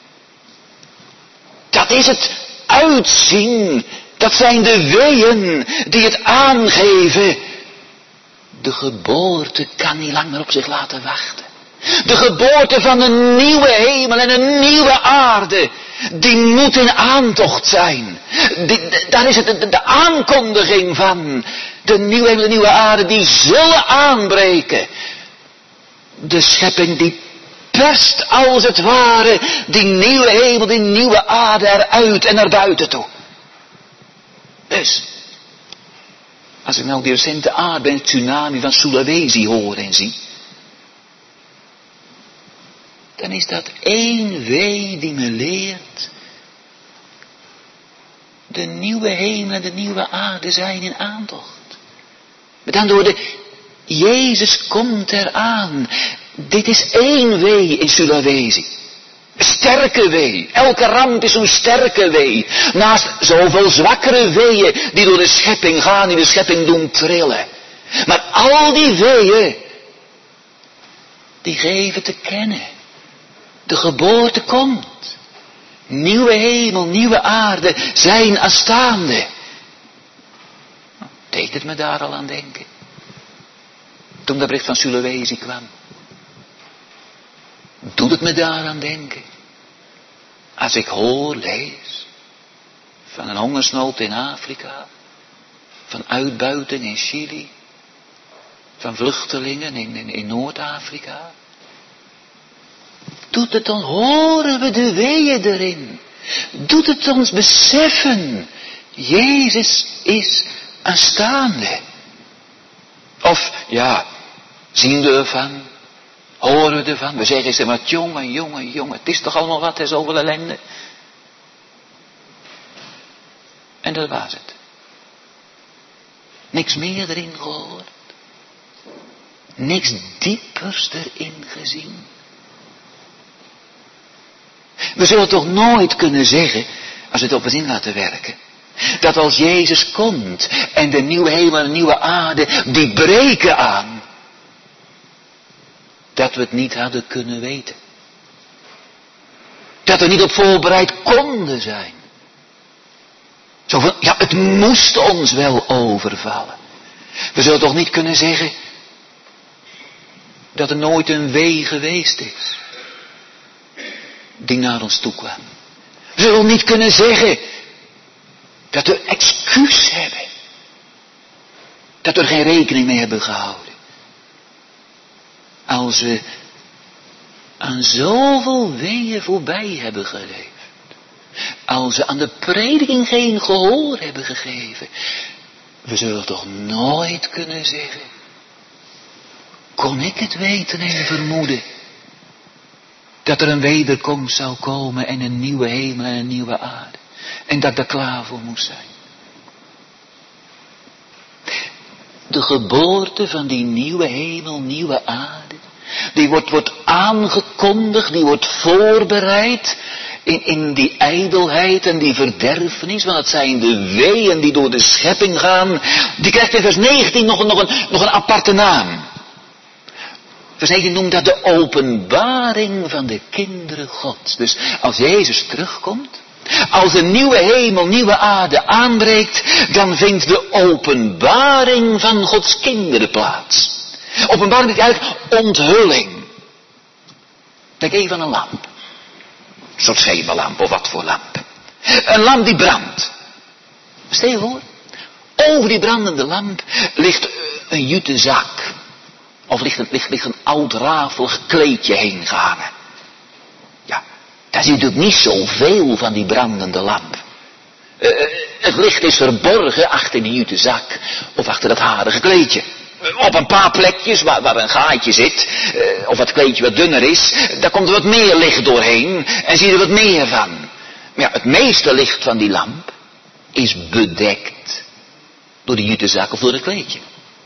Dat is het uitzien, dat zijn de weeën die het aangeven. De geboorte kan niet langer op zich laten wachten. De geboorte van een nieuwe hemel en een nieuwe aarde, die moet in aantocht zijn. Die, daar is het de, de aankondiging van. De nieuwe hemel en de nieuwe aarde, die zullen aanbreken. De schepping die perst als het ware die nieuwe hemel, die nieuwe aarde eruit en naar buiten toe. Dus, als ik nou die recente aardbeving, tsunami van Sulawesi hoor en zie, dan is dat één wee die me leert. De nieuwe hemel en de nieuwe aarde zijn in aantocht. Met andere woorden, Jezus komt eraan. Dit is één wee in Sulawesi. Sterke wee. Elke ramp is een sterke wee. Naast zoveel zwakkere weeën die door de schepping gaan, die de schepping doen trillen. Maar al die weeën, die geven te kennen. De geboorte komt. Nieuwe hemel, nieuwe aarde zijn aanstaande. Deed het me daar al aan denken. Toen dat bericht van Sulawesi kwam. Doet het me daaraan denken. Als ik hoor, lees. Van een hongersnood in Afrika. Van uitbuiting in Chili. Van vluchtelingen in, in, in Noord-Afrika. Doet het dan, horen we de weeën erin. Doet het ons beseffen. Jezus is aanstaande. Of, ja, zien we ervan. Horen we ervan. We zeggen ze maar, jongen, jongen, jongen. Het is toch allemaal wat, hè, zoveel ellende. En dat was het. Niks meer erin gehoord. Niks diepers erin gezien. We zullen toch nooit kunnen zeggen, als we het op ons in laten werken, dat als Jezus komt en de nieuwe hemel en de nieuwe aarde, die breken aan, dat we het niet hadden kunnen weten. Dat we niet op voorbereid konden zijn. Zo van, ja, het moest ons wel overvallen. We zullen toch niet kunnen zeggen dat er nooit een wee geweest is die naar ons toe kwam. We zullen niet kunnen zeggen dat we excuus hebben. Dat we er geen rekening mee hebben gehouden. Als we aan zoveel weeën voorbij hebben geleefd. Als we aan de prediking geen gehoor hebben gegeven. We zullen toch nooit kunnen zeggen, kon ik het weten en vermoeden, dat er een wederkomst zou komen en een nieuwe hemel en een nieuwe aarde. En dat ik daar klaar voor moest zijn. De geboorte van die nieuwe hemel, nieuwe aarde, die wordt, wordt aangekondigd, die wordt voorbereid in, in die ijdelheid en die verderfenis, want het zijn de weeën die door de schepping gaan. Die krijgt in vers negentien nog, nog, een, nog een aparte naam. Vers negentien noemt dat de openbaring van de kinderen Gods. Dus als Jezus terugkomt, als een nieuwe hemel, nieuwe aarde aanbreekt, dan vindt de openbaring van Gods kinderen plaats. Openbaring is eigenlijk onthulling. Denk even aan een lamp. Een soort schemerlamp of wat voor lamp. Een lamp die brandt. Stel je voor, over die brandende lamp ligt een jute zak. Of ligt een, ligt, ligt een oud rafelig kleedje heen gehangen. Ja, daar zie je natuurlijk niet zoveel van die brandende lamp. Uh, het licht is verborgen achter die jute zak. Of achter dat harige kleedje. Op een paar plekjes waar, waar een gaatje zit, uh, of het kleedje wat dunner is, daar komt er wat meer licht doorheen en zie je er wat meer van. Maar ja, het meeste licht van die lamp is bedekt door die jute zak of door het kleedje.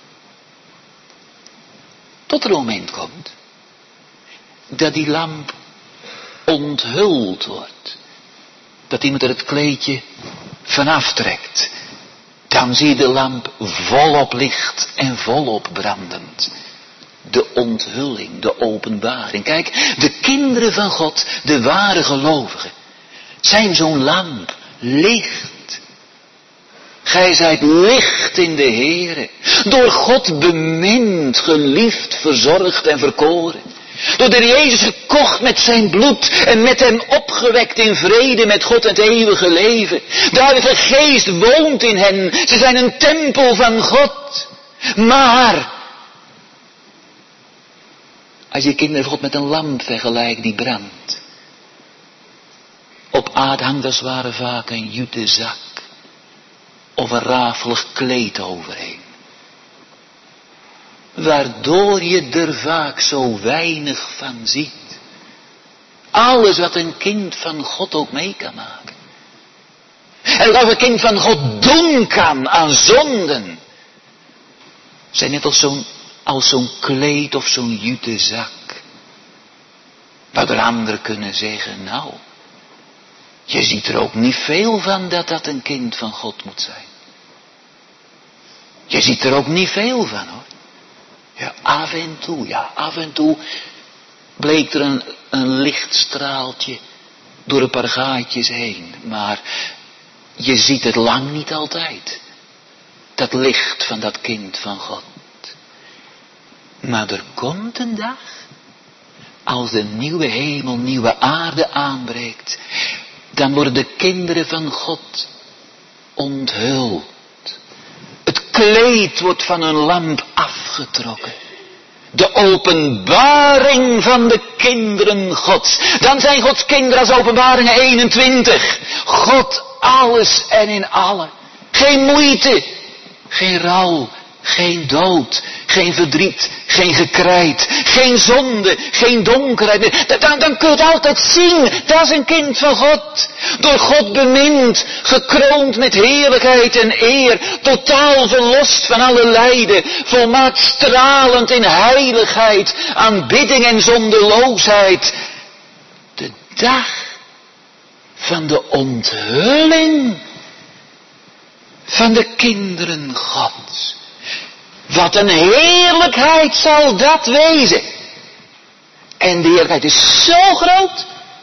Tot er een moment komt dat die lamp onthuld wordt. Dat iemand er het kleedje vanaf trekt. Dan zie je de lamp volop licht en volop brandend. De onthulling, de openbaring. Kijk, de kinderen van God, de ware gelovigen, zijn zo'n lamp, licht. Gij zijt licht in de Heere, door God bemind, geliefd, verzorgd en verkoren. Door de Heer Jezus gekocht met zijn bloed en met hem opgewekt in vrede met God en het eeuwige leven. De Heilige Geest woont in hen. Ze zijn een tempel van God. Maar, als je kinderen van God met een lamp vergelijkt die brandt. Op aarde hangt als het ware vaak een jute zak. Of een rafelig kleed overheen. Waardoor je er vaak zo weinig van ziet. Alles wat een kind van God ook mee kan maken. En wat een kind van God doen kan aan zonden. Zijn net als zo'n, als zo'n kleed of zo'n jute zak. Waardoor anderen kunnen zeggen, nou, je ziet er ook niet veel van dat dat een kind van God moet zijn. Je ziet er ook niet veel van hoor. Ja, af en toe, ja, af en toe bleek er een, een lichtstraaltje door een paar gaatjes heen. Maar je ziet het lang niet altijd. Dat licht van dat kind van God. Maar er komt een dag, als de nieuwe hemel, nieuwe aarde aanbreekt, dan worden de kinderen van God onthuld. Het kleed wordt van een lamp afgetrokken. De openbaring van de kinderen Gods. Dan zijn Gods kinderen als Openbaringen eenentwintig. God alles en in allen. Geen moeite, geen rouw, geen dood, geen verdriet, geen gekrijt, geen zonde, geen donkerheid. Dan, dan kun je het altijd zien, dat is een kind van God. Door God bemind, gekroond met heerlijkheid en eer, totaal verlost van alle lijden, volmaakt stralend in heiligheid, aanbidding en zondeloosheid. De dag van de onthulling van de kinderen Gods. Wat een heerlijkheid zal dat wezen. En de heerlijkheid is zo groot,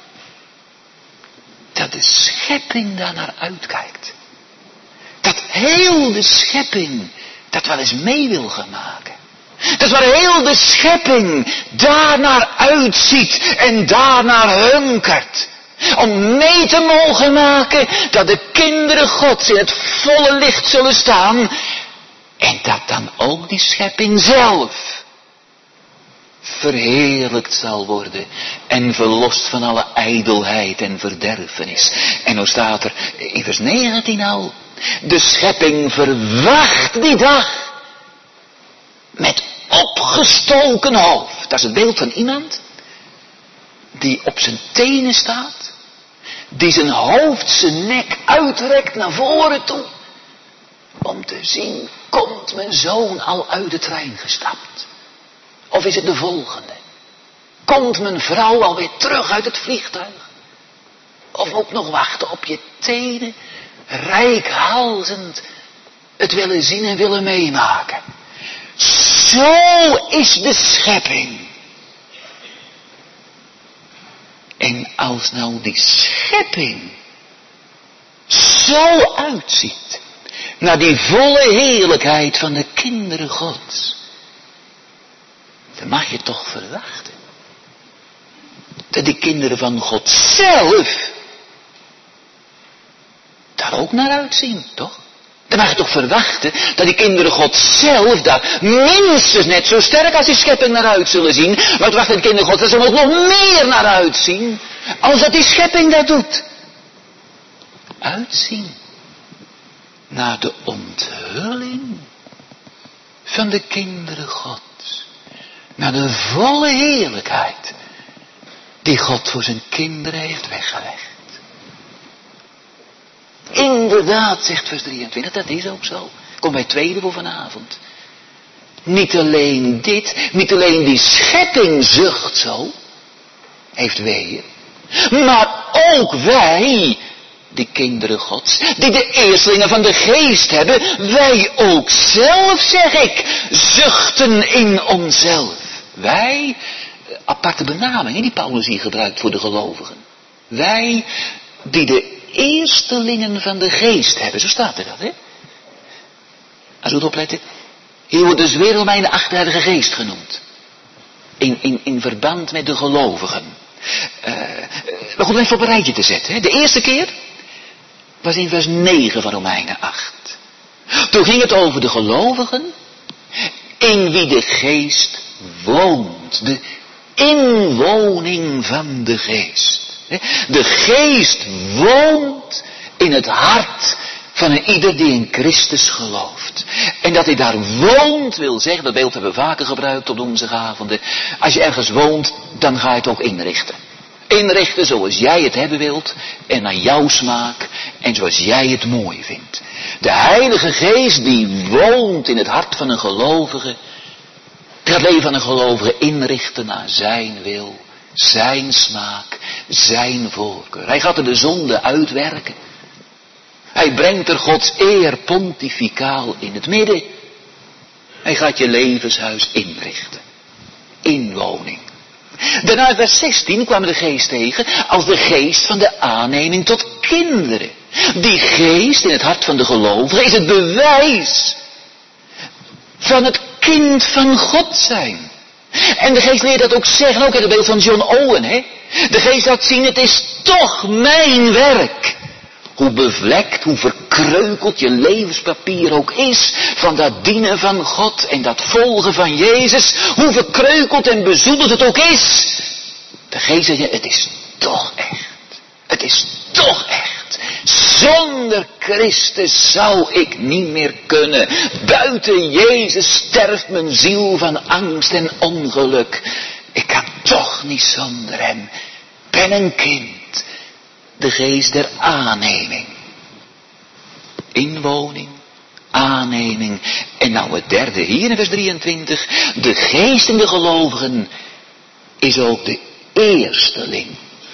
dat de schepping daar naar uitkijkt. Dat heel de schepping dat wel eens mee wil gaan maken. Dat waar heel de schepping daarnaar uitziet en daarnaar hunkert. Om mee te mogen maken dat de kinderen Gods in het volle licht zullen staan. En dat dan ook die schepping zelf verheerlijkt zal worden en verlost van alle ijdelheid en verderfenis. En dan staat er in vers negentien al, De schepping verwacht die dag met opgestoken hoofd. Dat is het beeld van iemand die op zijn tenen staat, die zijn hoofd, zijn nek uitrekt naar voren toe, om te zien, komt mijn zoon al uit de trein gestapt? Of is het de volgende? Komt mijn vrouw alweer terug uit het vliegtuig? Of ook nog wachten op je tenen, reikhalzend het willen zien en willen meemaken? Zo is de schepping. En als nou die schepping zo uitziet naar die volle heerlijkheid van de kinderen Gods, dan mag je toch verwachten dat die kinderen van God zelf daar ook naar uitzien, toch? Dan mag je toch verwachten dat die kinderen God zelf daar minstens net zo sterk als die schepping naar uit zullen zien. Maar wacht, de kinderen God, dat ze er ook nog meer naar uitzien als dat die schepping dat doet. Uitzien naar de onthulling van de kinderen Gods. Naar de volle heerlijkheid die God voor zijn kinderen heeft weggelegd. Inderdaad, zegt vers drieëntwintig, dat is ook zo. Kom bij het tweede voor vanavond. Niet alleen dit, niet alleen die schepping zucht zo, heeft weeën, maar ook wij, die kinderen Gods, die de eerstelingen van de geest hebben, wij ook zelf, zeg ik, zuchten in onszelf. Wij, aparte benaming die Paulus hier gebruikt voor de gelovigen. Wij, die de eerstelingen van de geest hebben, zo staat er dat, hè? Als u het opletten, hier wordt dus weer mijn achtheilige geest genoemd. In, in, in verband met de gelovigen. Uh, maar goed, even op een rijtje te zetten, hè? De eerste keer was in vers negen van Romeinen acht. Toen ging het over de gelovigen in wie de geest woont. De inwoning van de geest. De geest woont in het hart van een ieder die in Christus gelooft. En dat hij daar woont wil zeggen, dat beeld hebben we vaker gebruikt op onze avonden. Als je ergens woont, dan ga je het ook inrichten. Inrichten zoals jij het hebben wilt en naar jouw smaak en zoals jij het mooi vindt. De Heilige Geest die woont in het hart van een gelovige, die gaat het leven van een gelovige inrichten naar zijn wil, zijn smaak, zijn voorkeur. Hij gaat er de zonde uitwerken. Hij brengt er Gods eer pontificaal in het midden. Hij gaat je levenshuis inrichten. Inwoning. Daarna in vers zestien kwam de geest tegen als de geest van de aanneming tot kinderen. Die geest in het hart van de gelovigen is het bewijs van het kind van God zijn. En de geest leert dat ook zeggen, ook in het beeld van John Owen, hè. De geest laat zien, het is toch mijn werk. Hoe bevlekt, hoe verkreukeld je levenspapier ook is van dat dienen van God en dat volgen van Jezus. Hoe verkreukeld en bezoedeld het ook is. De geest zegt, het is toch echt. Het is toch echt. Zonder Christus zou ik niet meer kunnen. Buiten Jezus sterft mijn ziel van angst en ongeluk. Ik kan toch niet zonder hem. Ben een kind. De geest der aanneming. Inwoning, aanneming. En nou het derde hier in vers drieëntwintig. De geest in de gelovigen is ook de eersteling.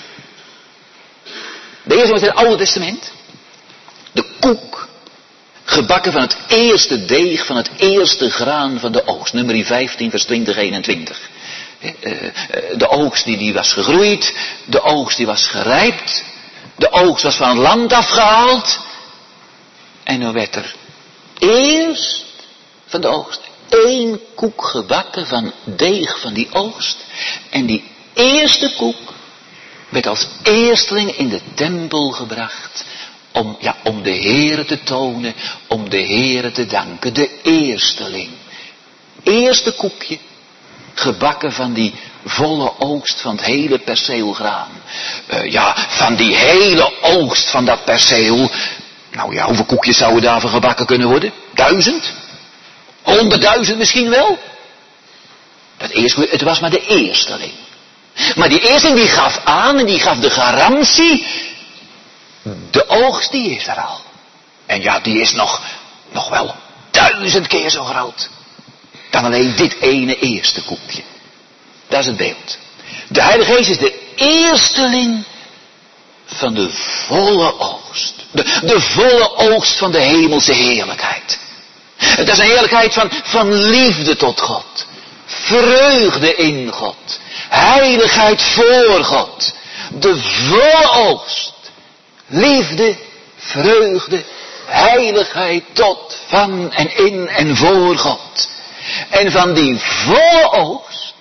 De eerste was in het Oude Testament. De koek. Gebakken van het eerste deeg, van het eerste graan van de oogst. Nummer vijftien vers twintig, eenentwintig. De oogst die, die was gegroeid. De oogst die was gerijpt. De oogst was van het land afgehaald. En dan werd er eerst van de oogst één koek gebakken van deeg van die oogst. En die eerste koek werd als eersteling in de tempel gebracht. Om, ja, om de Heere te tonen, om de Heere te danken. De eersteling. Eerste koekje. Gebakken van die volle oogst van het hele perceel graan. Uh, ja, van die hele oogst van dat perceel. Nou ja, hoeveel koekjes zouden daarvan gebakken kunnen worden? Duizend? Honderdduizend misschien wel? Dat eerste, het was maar de eersteling. Maar die eersteling die gaf aan en die gaf de garantie. De oogst die is er al. En ja, die is nog, nog wel duizend keer zo groot. Dan alleen dit ene eerste koekje. Dat is het beeld. De Heilige Geest is de eersteling van de volle oogst. De, de volle oogst van de hemelse heerlijkheid. Het is een heerlijkheid van, van liefde tot God. Vreugde in God. Heiligheid voor God. De volle oogst. Liefde, vreugde, heiligheid tot, van en in en voor God. En van die volle oogst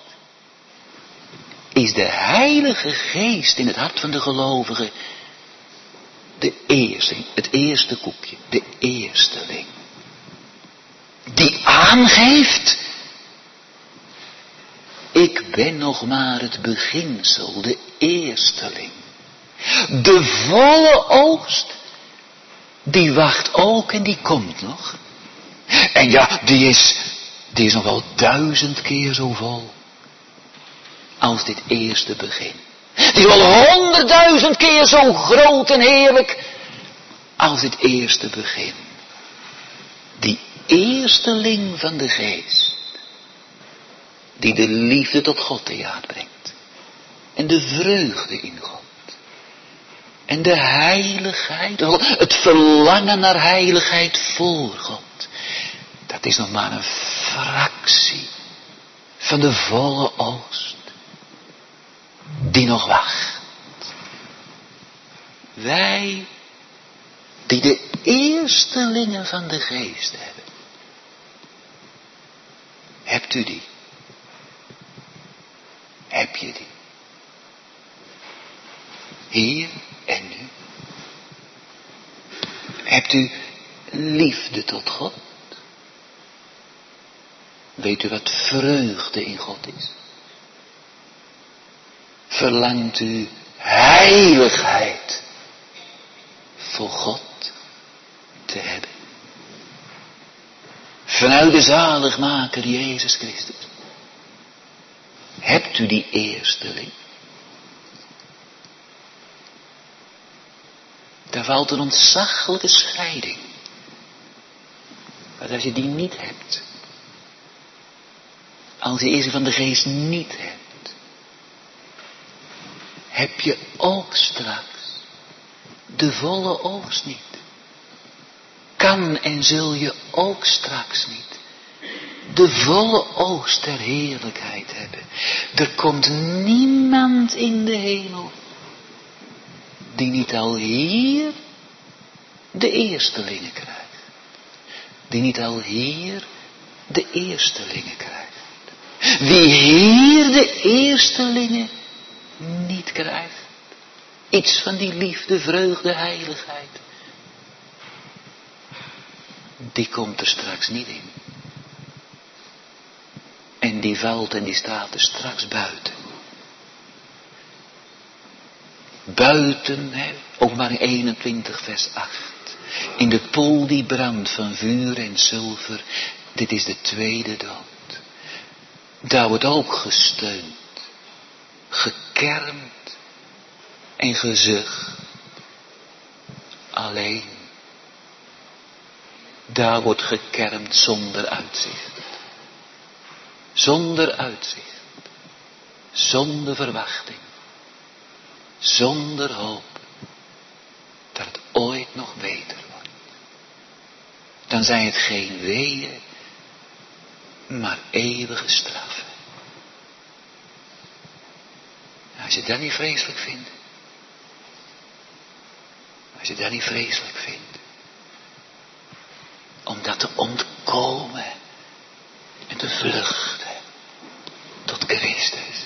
is de Heilige Geest in het hart van de gelovigen de eerste, het eerste koekje, de eersteling. Die aangeeft, ik ben nog maar het beginsel, de eersteling. De volle oogst, die wacht ook en die komt nog. En ja, die is, die is nog wel duizend keer zo vol als dit eerste begin. Die is wel honderdduizend keer zo groot en heerlijk als dit eerste begin. Die eersteling van de Geest, die de liefde tot God tejaat brengt. En de vreugde in God. En de heiligheid, het verlangen naar heiligheid voor God. Dat is nog maar een fractie van de volle oogst die nog wacht. Wij die de eerstelingen van de Geest hebben. Hebt u die? Heb je die? Hier en nu. Hebt u liefde tot God? Weet u wat vreugde in God is? Verlangt u heiligheid voor God te hebben? Vanuit de zaligmaker Jezus Christus. Hebt u die eersteling? Daar valt een ontzaglijke scheiding. Maar als je die niet hebt, als je eerste van de Geest niet hebt, heb je ook straks de volle oogst niet. Kan en zul je ook straks niet de volle oogst der heerlijkheid hebben. Er komt niemand in de hemel die niet al hier de eerstelingen krijgt. Die niet al hier de eerstelingen krijgt. Wie hier de eerstelingen niet krijgt. Iets van die liefde, vreugde, heiligheid. Die komt er straks niet in. En die valt en die staat er straks buiten. Buiten, hè, openbaring eenentwintig vers acht. In de poel die brandt van vuur en zilver. Dit is de tweede dood. Daar wordt ook gesteund, gekermd en gezucht. Alleen. Daar wordt gekermd zonder uitzicht. Zonder uitzicht. Zonder verwachting. Zonder hoop. Dat het ooit nog beter wordt. Dan zijn het geen weeën, maar eeuwige straffen. Als je dat niet vreselijk vindt. Als je dat niet vreselijk vindt. Om dat te ontkomen. En te vluchten. Tot Christus.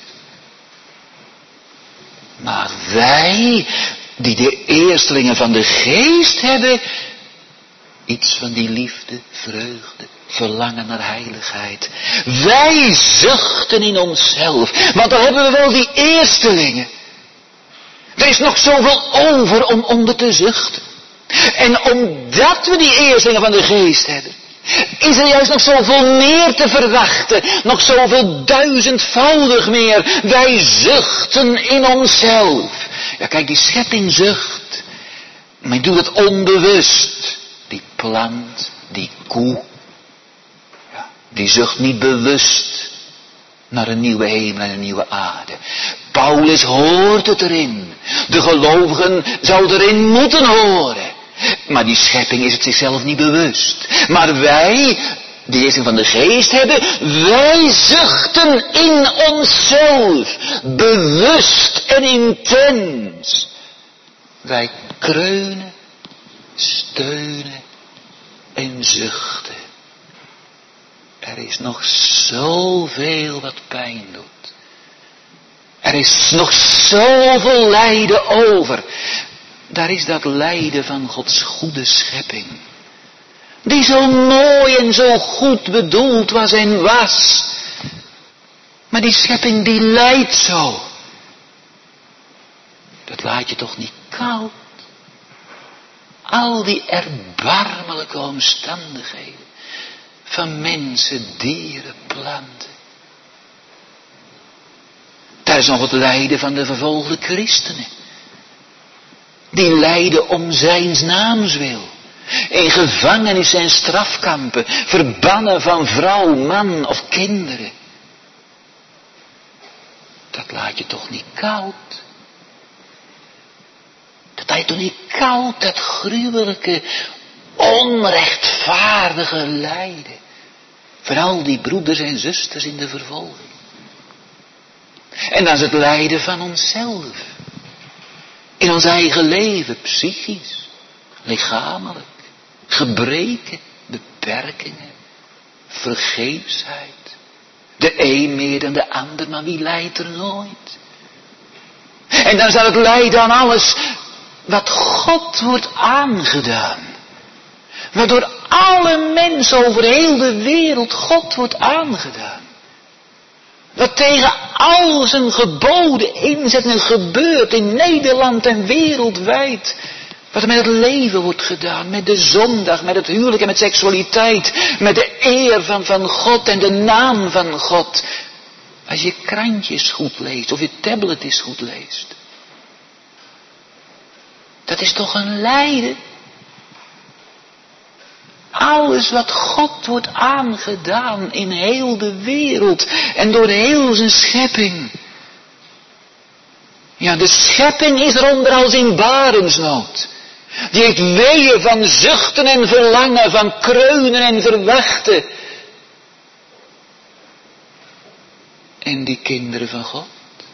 Maar wij, die de eerstelingen van de Geest hebben. Iets van die liefde, vreugde, verlangen naar heiligheid. Wij zuchten in onszelf. Want dan hebben we wel die eerstelingen. Er is nog zoveel over om onder te zuchten. En omdat we die eerstingen van de geest hebben, is er juist nog zoveel meer te verwachten. Nog zoveel duizendvoudig meer. Wij zuchten in onszelf. Ja, kijk, die schepping zucht. Maar doet het onbewust. Die plant, die koe. Ja, die zucht niet bewust naar een nieuwe hemel en een nieuwe aarde. Paulus hoort het erin. De gelovigen zouden erin moeten horen. Maar die schepping is het zichzelf niet bewust. Maar wij, die eerste van de geest hebben, wij zuchten in onszelf. Bewust en intens. Wij kreunen, steunen en zuchten. Er is nog zoveel wat pijn doet. Er is nog zoveel lijden over. Daar is dat lijden van Gods goede schepping. Die zo mooi en zo goed bedoeld was en was. Maar die schepping die lijdt zo. Dat laat je toch niet koud. Al die erbarmelijke omstandigheden. Van mensen, dieren, planten. Daar is nog het lijden van de vervolgde christenen. Die lijden om zijns naams wil. In gevangenis en strafkampen. Verbannen van vrouw, man of kinderen. Dat laat je toch niet koud. Dat laat je toch niet koud, dat gruwelijke, onrechtvaardige lijden. Van al die broeders en zusters in de vervolging. En dan is het lijden van onszelf. In ons eigen leven, psychisch, lichamelijk, gebreken, beperkingen, vergeefsheid. De een meer dan de ander, maar wie lijdt er nooit? En dan staat het lijden aan alles wat God wordt aangedaan. Waardoor alle mensen over heel de wereld God wordt aangedaan. Wat tegen al zijn geboden inzet en gebeurt in Nederland en wereldwijd. Wat er met het leven wordt gedaan, met de zondag, met het huwelijk en met seksualiteit. Met de eer van, van God en de naam van God. Als je krantjes goed leest of je tablet eens goed leest. Dat is toch een lijden. Alles wat God wordt aangedaan in heel de wereld en door heel zijn schepping. Ja, de schepping is eronder als in barensnood. Die heeft weeën van zuchten en verlangen, van kreunen en verwachten. En die kinderen van God?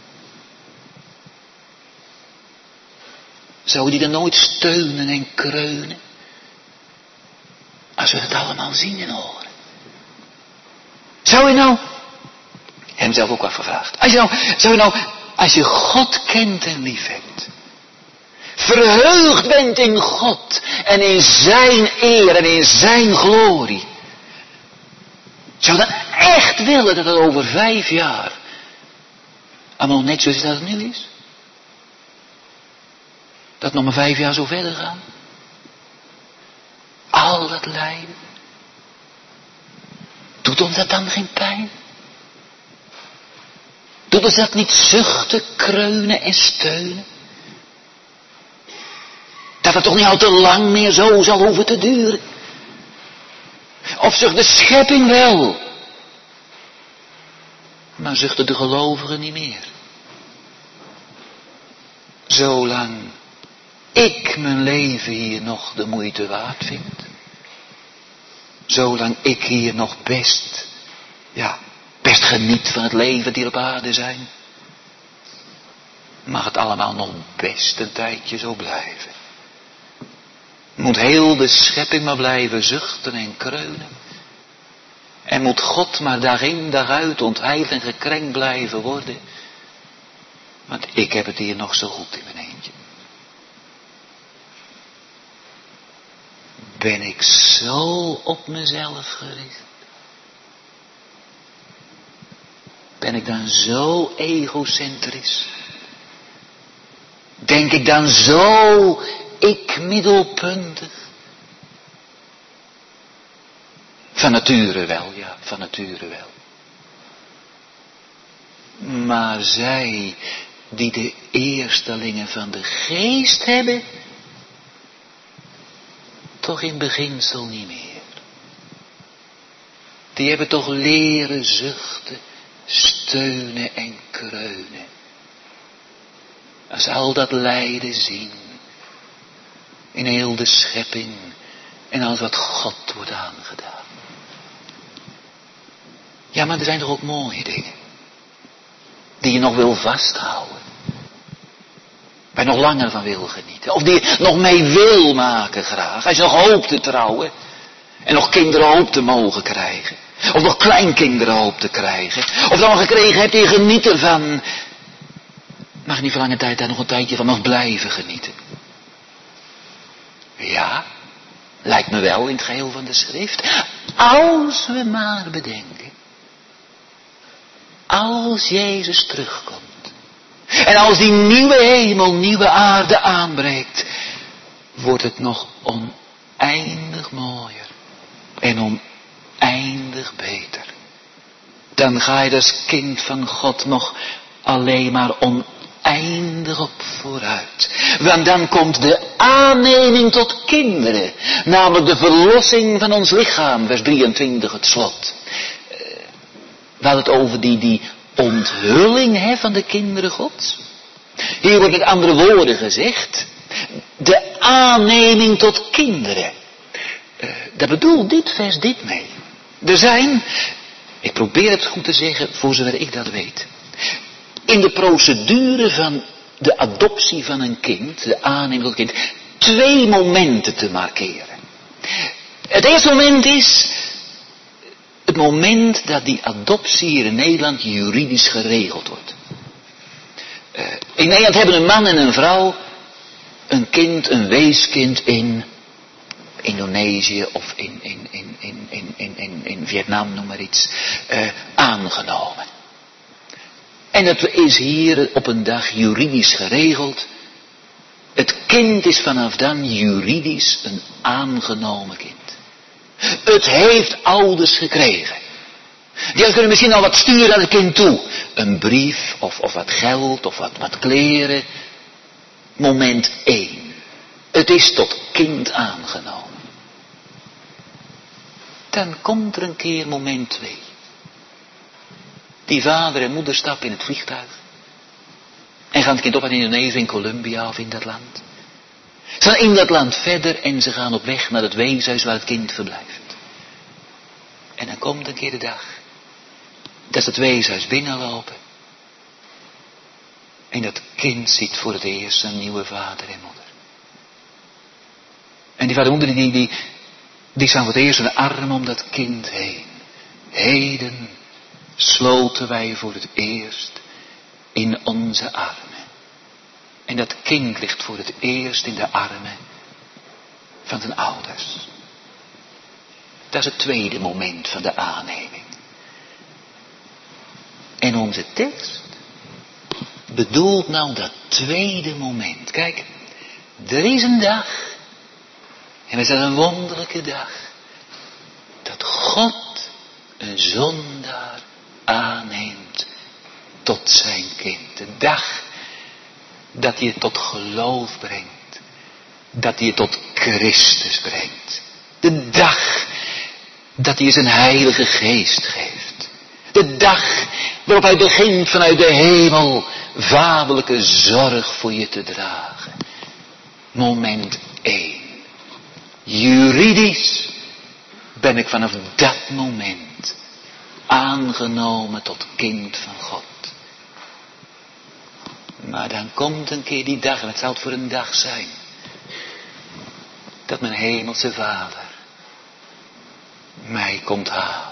Zouden die dan nooit steunen en kreunen? Als we het allemaal zien en horen. Zou je nou, hem zelf ook afgevraagd. Als je nou, zou je nou, als je God kent en lief hebt. Verheugd bent in God. En in zijn eer en in zijn glorie. Zou je dan echt willen dat het over vijf jaar allemaal net zo is als het nu is? Dat nog maar vijf jaar zo verder gaan? Al dat lijden. Doet ons dat dan geen pijn? Doet ons dat niet zuchten, kreunen en steunen? Dat het toch niet al te lang meer zo zal hoeven te duren? Of zucht de schepping wel? Maar zuchten de gelovigen niet meer? Zolang ik mijn leven hier nog de moeite waard vind. Zolang ik hier nog best, ja, best geniet van het leven die op aarde zijn. Mag het allemaal nog best een tijdje zo blijven. Moet heel de schepping maar blijven zuchten en kreunen. En moet God maar dag in dag uit ontheild en gekrenkt blijven worden. Want ik heb het hier nog zo goed in mijn eentje. Ben ik zo op mezelf gericht? Ben ik dan zo egocentrisch? Denk ik dan zo ik middelpuntig? Van nature wel, ja, van nature wel. Maar zij die de eerstelingen van de geest hebben, toch in beginsel niet meer. Die hebben toch leren zuchten, steunen en kreunen. Als al dat lijden zien, in heel de schepping en alles wat God wordt aangedaan. Ja, maar er zijn toch ook mooie dingen, die je nog wil vasthouden. Waar je nog langer van wil genieten. Of die je nog mee wil maken graag. Als je nog hoopt te trouwen. En nog kinderen hoopt te mogen krijgen. Of nog kleinkinderen hoopt te krijgen. Of dan nog gekregen hebt en je geniet ervan. Mag je niet voor lange tijd daar nog een tijdje van nog blijven genieten? Ja, lijkt me wel in het geheel van de schrift. Als we maar bedenken. Als Jezus terugkomt. En als die nieuwe hemel, nieuwe aarde aanbreekt. Wordt het nog oneindig mooier. En oneindig beter. Dan ga je als kind van God nog alleen maar oneindig op vooruit. Want dan komt de aanneming tot kinderen. Namelijk de verlossing van ons lichaam. Vers drieëntwintig het slot. We hadden het over die, die onthulling hè, van de kinderen Gods. Hier wordt met andere woorden gezegd. De aanneming tot kinderen. Uh, daar bedoelt dit vers dit mee. Er zijn, ik probeer het goed te zeggen voor zover ik dat weet. In de procedure van de adoptie van een kind, de aanneming tot een kind, twee momenten te markeren. Het eerste moment is het moment dat die adoptie hier in Nederland juridisch geregeld wordt. Uh, in Nederland hebben een man en een vrouw een kind, een weeskind in Indonesië of in, in, in, in, in, in, in, in Vietnam, noem maar iets, uh, aangenomen. En het is hier op een dag juridisch geregeld. Het kind is vanaf dan juridisch een aangenomen kind. Het heeft ouders gekregen. Die kunnen misschien al wat sturen naar het kind toe. Een brief of, of wat geld of wat, wat kleren. Moment één. Het is tot kind aangenomen. Dan komt er een keer moment twee. Die vader en moeder stappen in het vliegtuig. En gaan het kind op in Indonesië, in Colombia of in dat land. Ze gaan in dat land verder en ze gaan op weg naar het weeshuis waar het kind verblijft. En dan komt een keer de dag dat ze het weeshuis binnenlopen. En dat kind ziet voor het eerst zijn nieuwe vader en moeder. En die vader en moeder die, die, die staan voor het eerst een arm om dat kind heen. Heden sloten wij voor het eerst in onze armen. En dat kind ligt voor het eerst in de armen van zijn ouders. Dat is het tweede moment van de aanneming. En onze tekst bedoelt nou dat tweede moment. Kijk, er is een dag, en het is een wonderlijke dag, dat God een zondaar aanneemt tot zijn kind. De dag dat hij het tot geloof brengt. Dat hij het tot Christus brengt. De dag dat hij zijn heilige geest geeft. De dag waarop hij begint vanuit de hemel vaderlijke zorg voor je te dragen. Moment één. Juridisch ben ik vanaf dat moment aangenomen tot kind van God. Maar dan komt een keer die dag, en het zal het voor een dag zijn, dat mijn hemelse vader mij komt halen.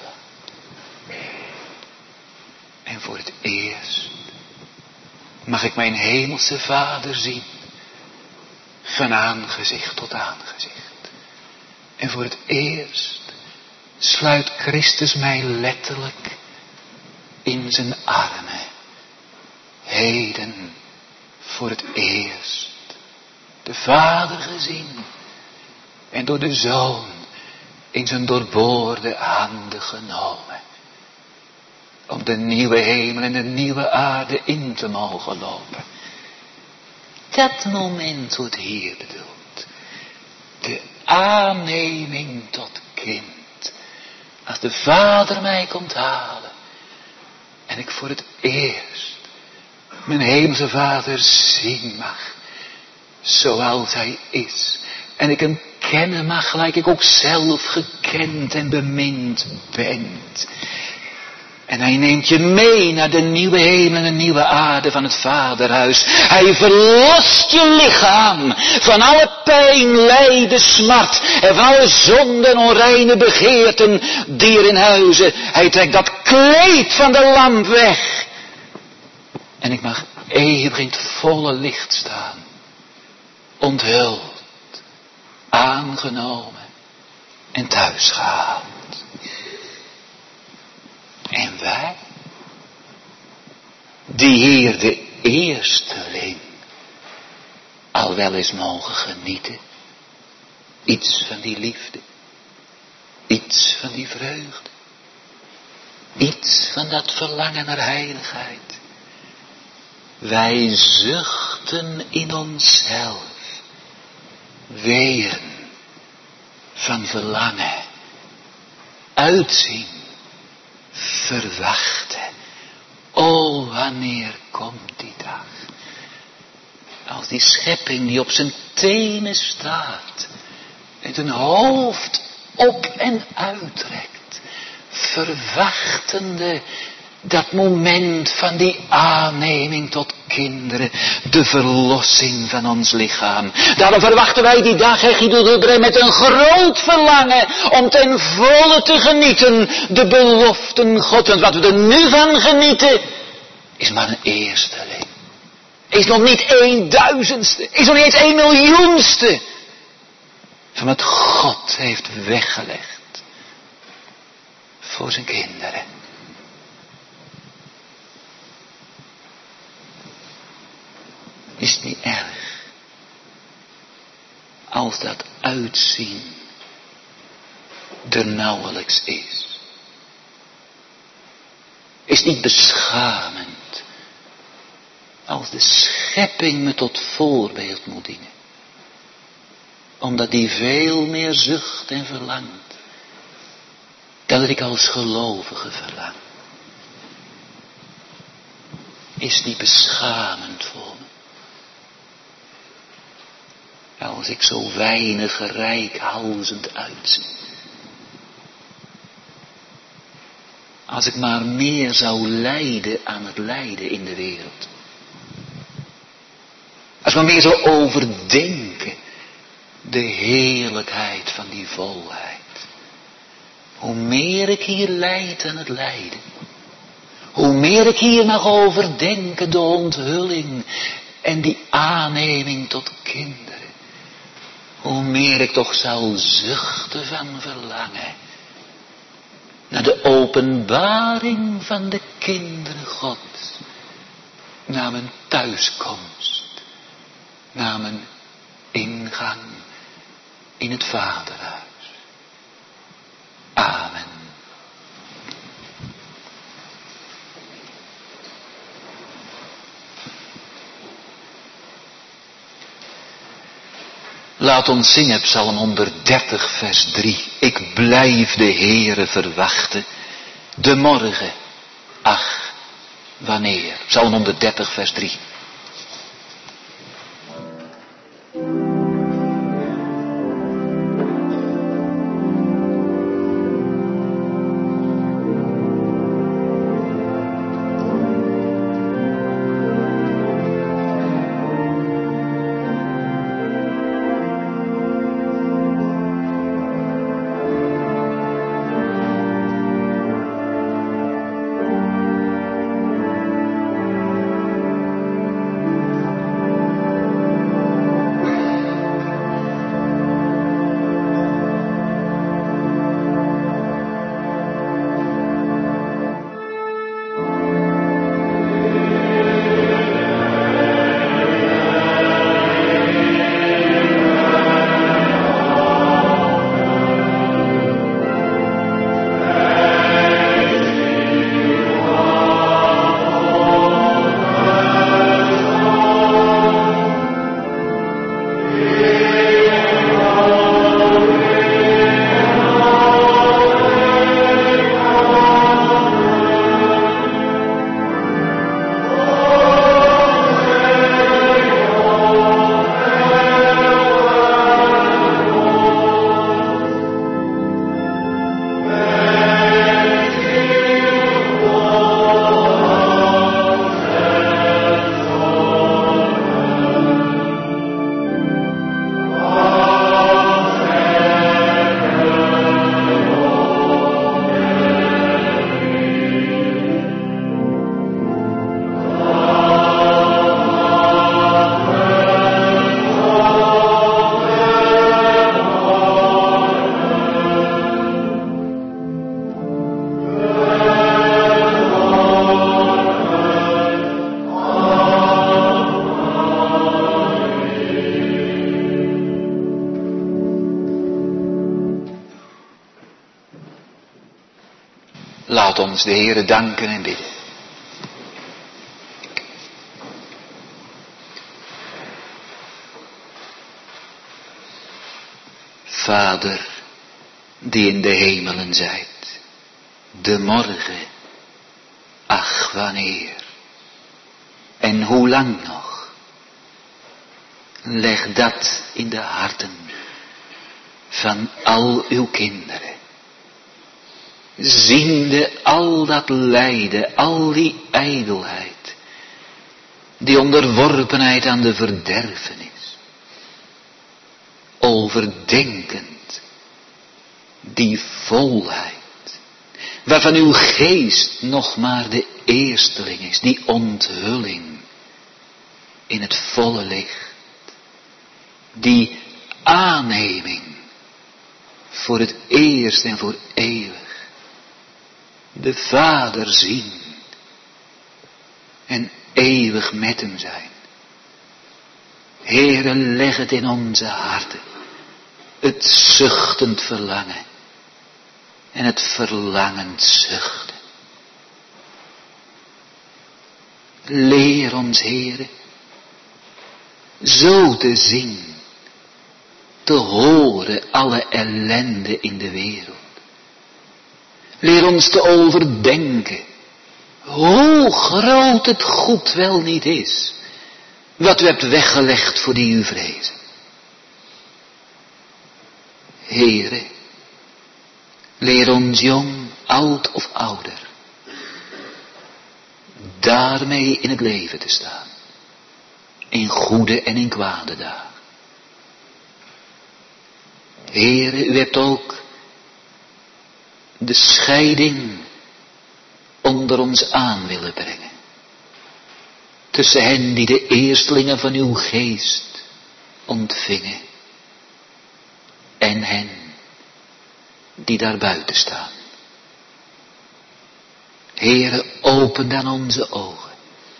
En voor het eerst mag ik mijn hemelse vader zien, van aangezicht tot aangezicht. En voor het eerst sluit Christus mij letterlijk in zijn armen. Heden voor het eerst de Vader gezien en door de Zoon in zijn doorboorde handen genomen. Om de nieuwe hemel en de nieuwe aarde in te mogen lopen. Dat moment wordt hier bedoeld. De aanneming tot kind. Als de Vader mij komt halen. En ik voor het eerst mijn hemelse Vader zien mag. Zoals hij is. En ik hem kennen mag gelijk ik ook zelf gekend en bemind ben. En hij neemt je mee naar de nieuwe hemel en de nieuwe aarde van het Vaderhuis. Hij verlost je lichaam van alle pijn, lijden, smart en van alle zonde en onreine begeerten die er in huizen. Hij trekt dat kleed van de lamp weg. En ik mag eeuwig in het volle licht staan. Onthuld, aangenomen en thuis gehaald. En wij, die hier de eersteling al wel eens mogen genieten, iets van die liefde, iets van die vreugde, iets van dat verlangen naar heiligheid. Wij zuchten in onszelf, ween van verlangen, uitzien, verwachten. O, wanneer komt die dag? Als die schepping die op zijn tenen staat, met een hoofd op en uitrekt, verwachtende dat moment van die aanneming tot kinderen, de verlossing van ons lichaam. Daarom verwachten wij die dag, hè, Guido Dubray, met een groot verlangen om ten volle te genieten de beloften God. Want wat we er nu van genieten, is maar een eersteling. Is nog niet een duizendste, is nog niet eens een miljoenste van wat God heeft weggelegd voor zijn kinderen. Is het niet erg als dat uitzien er nauwelijks is? Is het niet beschamend als de schepping me tot voorbeeld moet dienen? Omdat die veel meer zucht en verlangt dan dat ik als gelovige verlang. Is het niet beschamend voor me? Als ik zo weinig reikhalzend uitzie. Als ik maar meer zou lijden aan het lijden in de wereld. Als ik maar meer zou overdenken de heerlijkheid van die volheid. Hoe meer ik hier lijd aan het lijden. Hoe meer ik hier mag overdenken de onthulling en die aanneming tot kinderen. Hoe meer ik toch zou zuchten van verlangen naar de openbaring van de kinderen Gods. Naar mijn thuiskomst. Naar mijn ingang in het Vaderhuis. Amen. Laat ons zingen Psalm honderddertig vers drie. Ik blijf de Heere verwachten. De morgen, ach, wanneer. Psalm honderddertig vers drie. Laat ons de Heere danken en bidden. Vader, die in de hemelen zijt, de morgen, ach wanneer, en hoe lang nog, leg dat in de harten van al uw kinderen. Ziende al dat lijden, al die ijdelheid, die onderworpenheid aan de verderfenis. Overdenkend die volheid, waarvan uw geest nog maar de eersteling is, die onthulling in het volle licht, die aanneming voor het eerst en voor eeuwig, de Vader zien en eeuwig met hem zijn. Heere, leg het in onze harten, het zuchtend verlangen en het verlangend zuchten. Leer ons, Heere, zo te zien, te horen alle ellende in de wereld. Leer ons te overdenken, hoe groot het goed wel niet is, wat u hebt weggelegd voor die u vrezen. Heere, leer ons jong, oud of ouder, daarmee in het leven te staan, in goede en in kwade dagen. Heere, u hebt ook de scheiding onder ons aan willen brengen. Tussen hen die de eerstelingen van uw geest ontvingen. En hen die daar buiten staan. Heere, open dan onze ogen.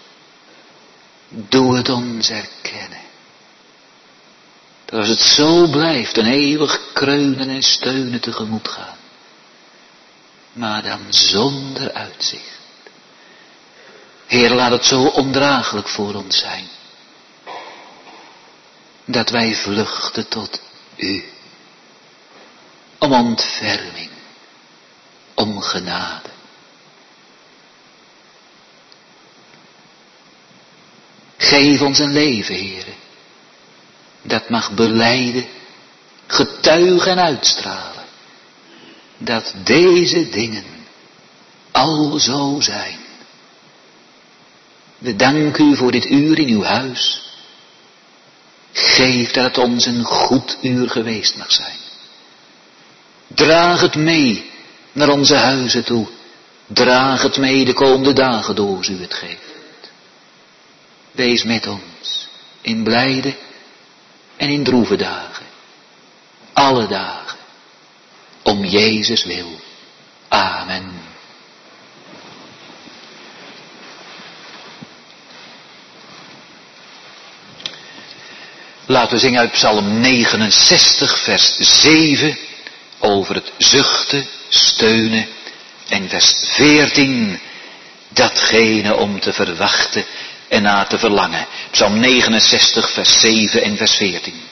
Doe het ons erkennen. Dat als het zo blijft, een eeuwig kreunen en steunen tegemoet gaan. Maar dan zonder uitzicht. Heer, laat het zo ondraaglijk voor ons zijn. Dat wij vluchten tot u. Om ontferming. Om genade. Geef ons een leven, Heere. Dat mag belijden, getuigen en uitstralen. Dat deze dingen al zo zijn. We danken u voor dit uur in uw huis. Geef dat het ons een goed uur geweest mag zijn. Draag het mee naar onze huizen toe. Draag het mee de komende dagen door, als u het geeft. Wees met ons in blijde en in droeve dagen. Alle dagen. Om Jezus wil. Amen. Laten we zingen uit Psalm negenenzestig, vers zeven, over het zuchten, steunen, en vers veertien, datgene om te verwachten en naar te verlangen. Psalm negenenzestig, vers zeven en vers veertien.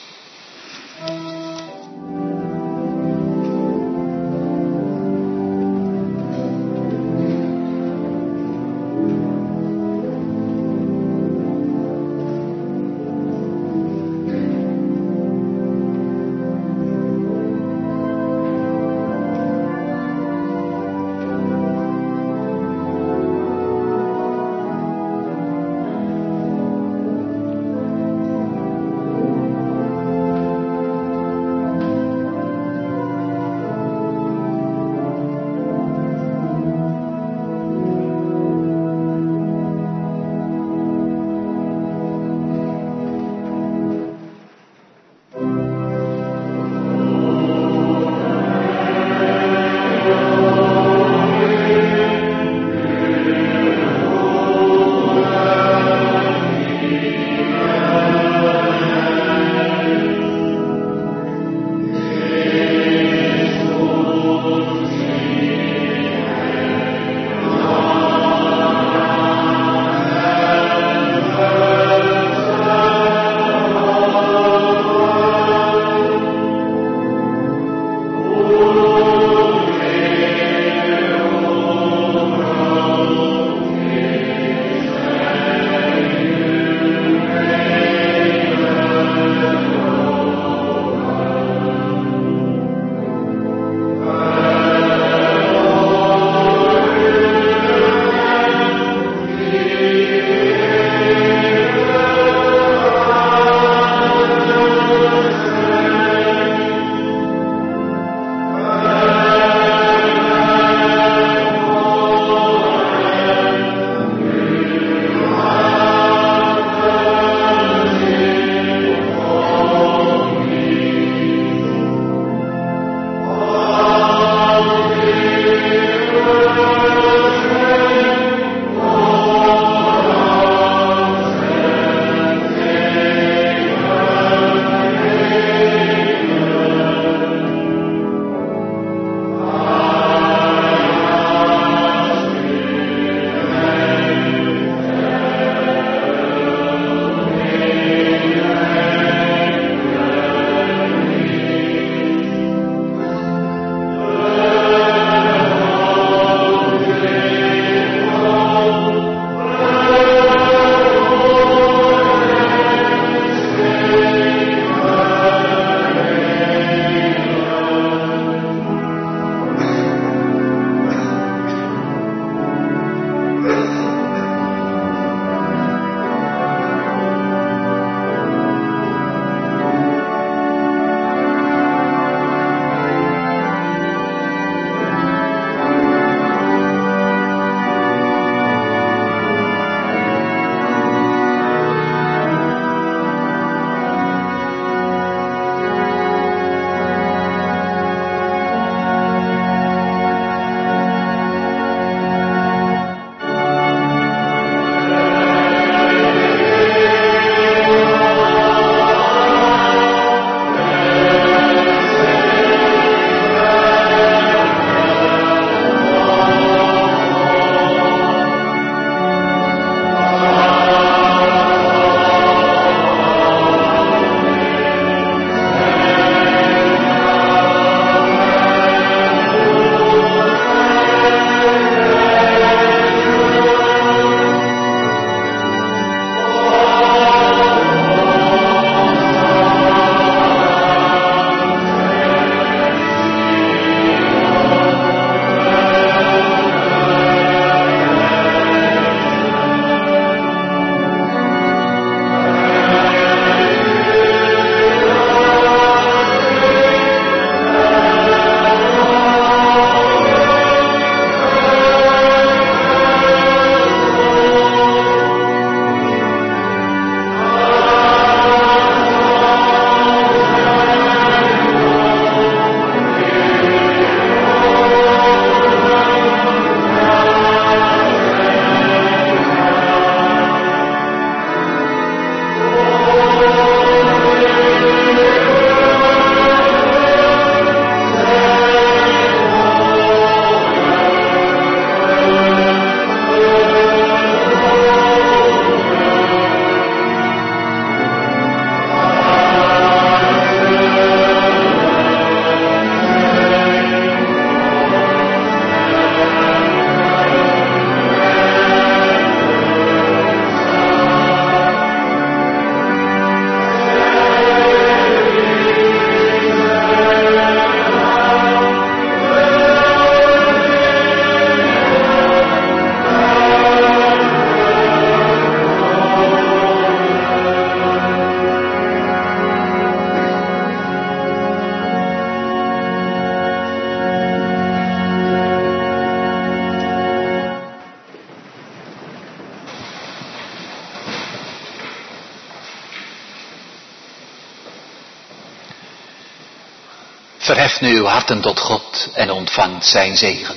Verheft nu uw harten tot God en ontvangt zijn zegen.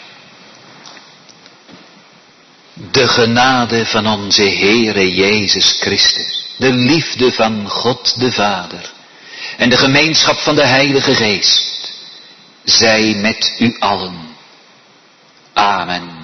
De genade van onze Heere Jezus Christus, de liefde van God de Vader en de gemeenschap van de Heilige Geest, zij met u allen. Amen.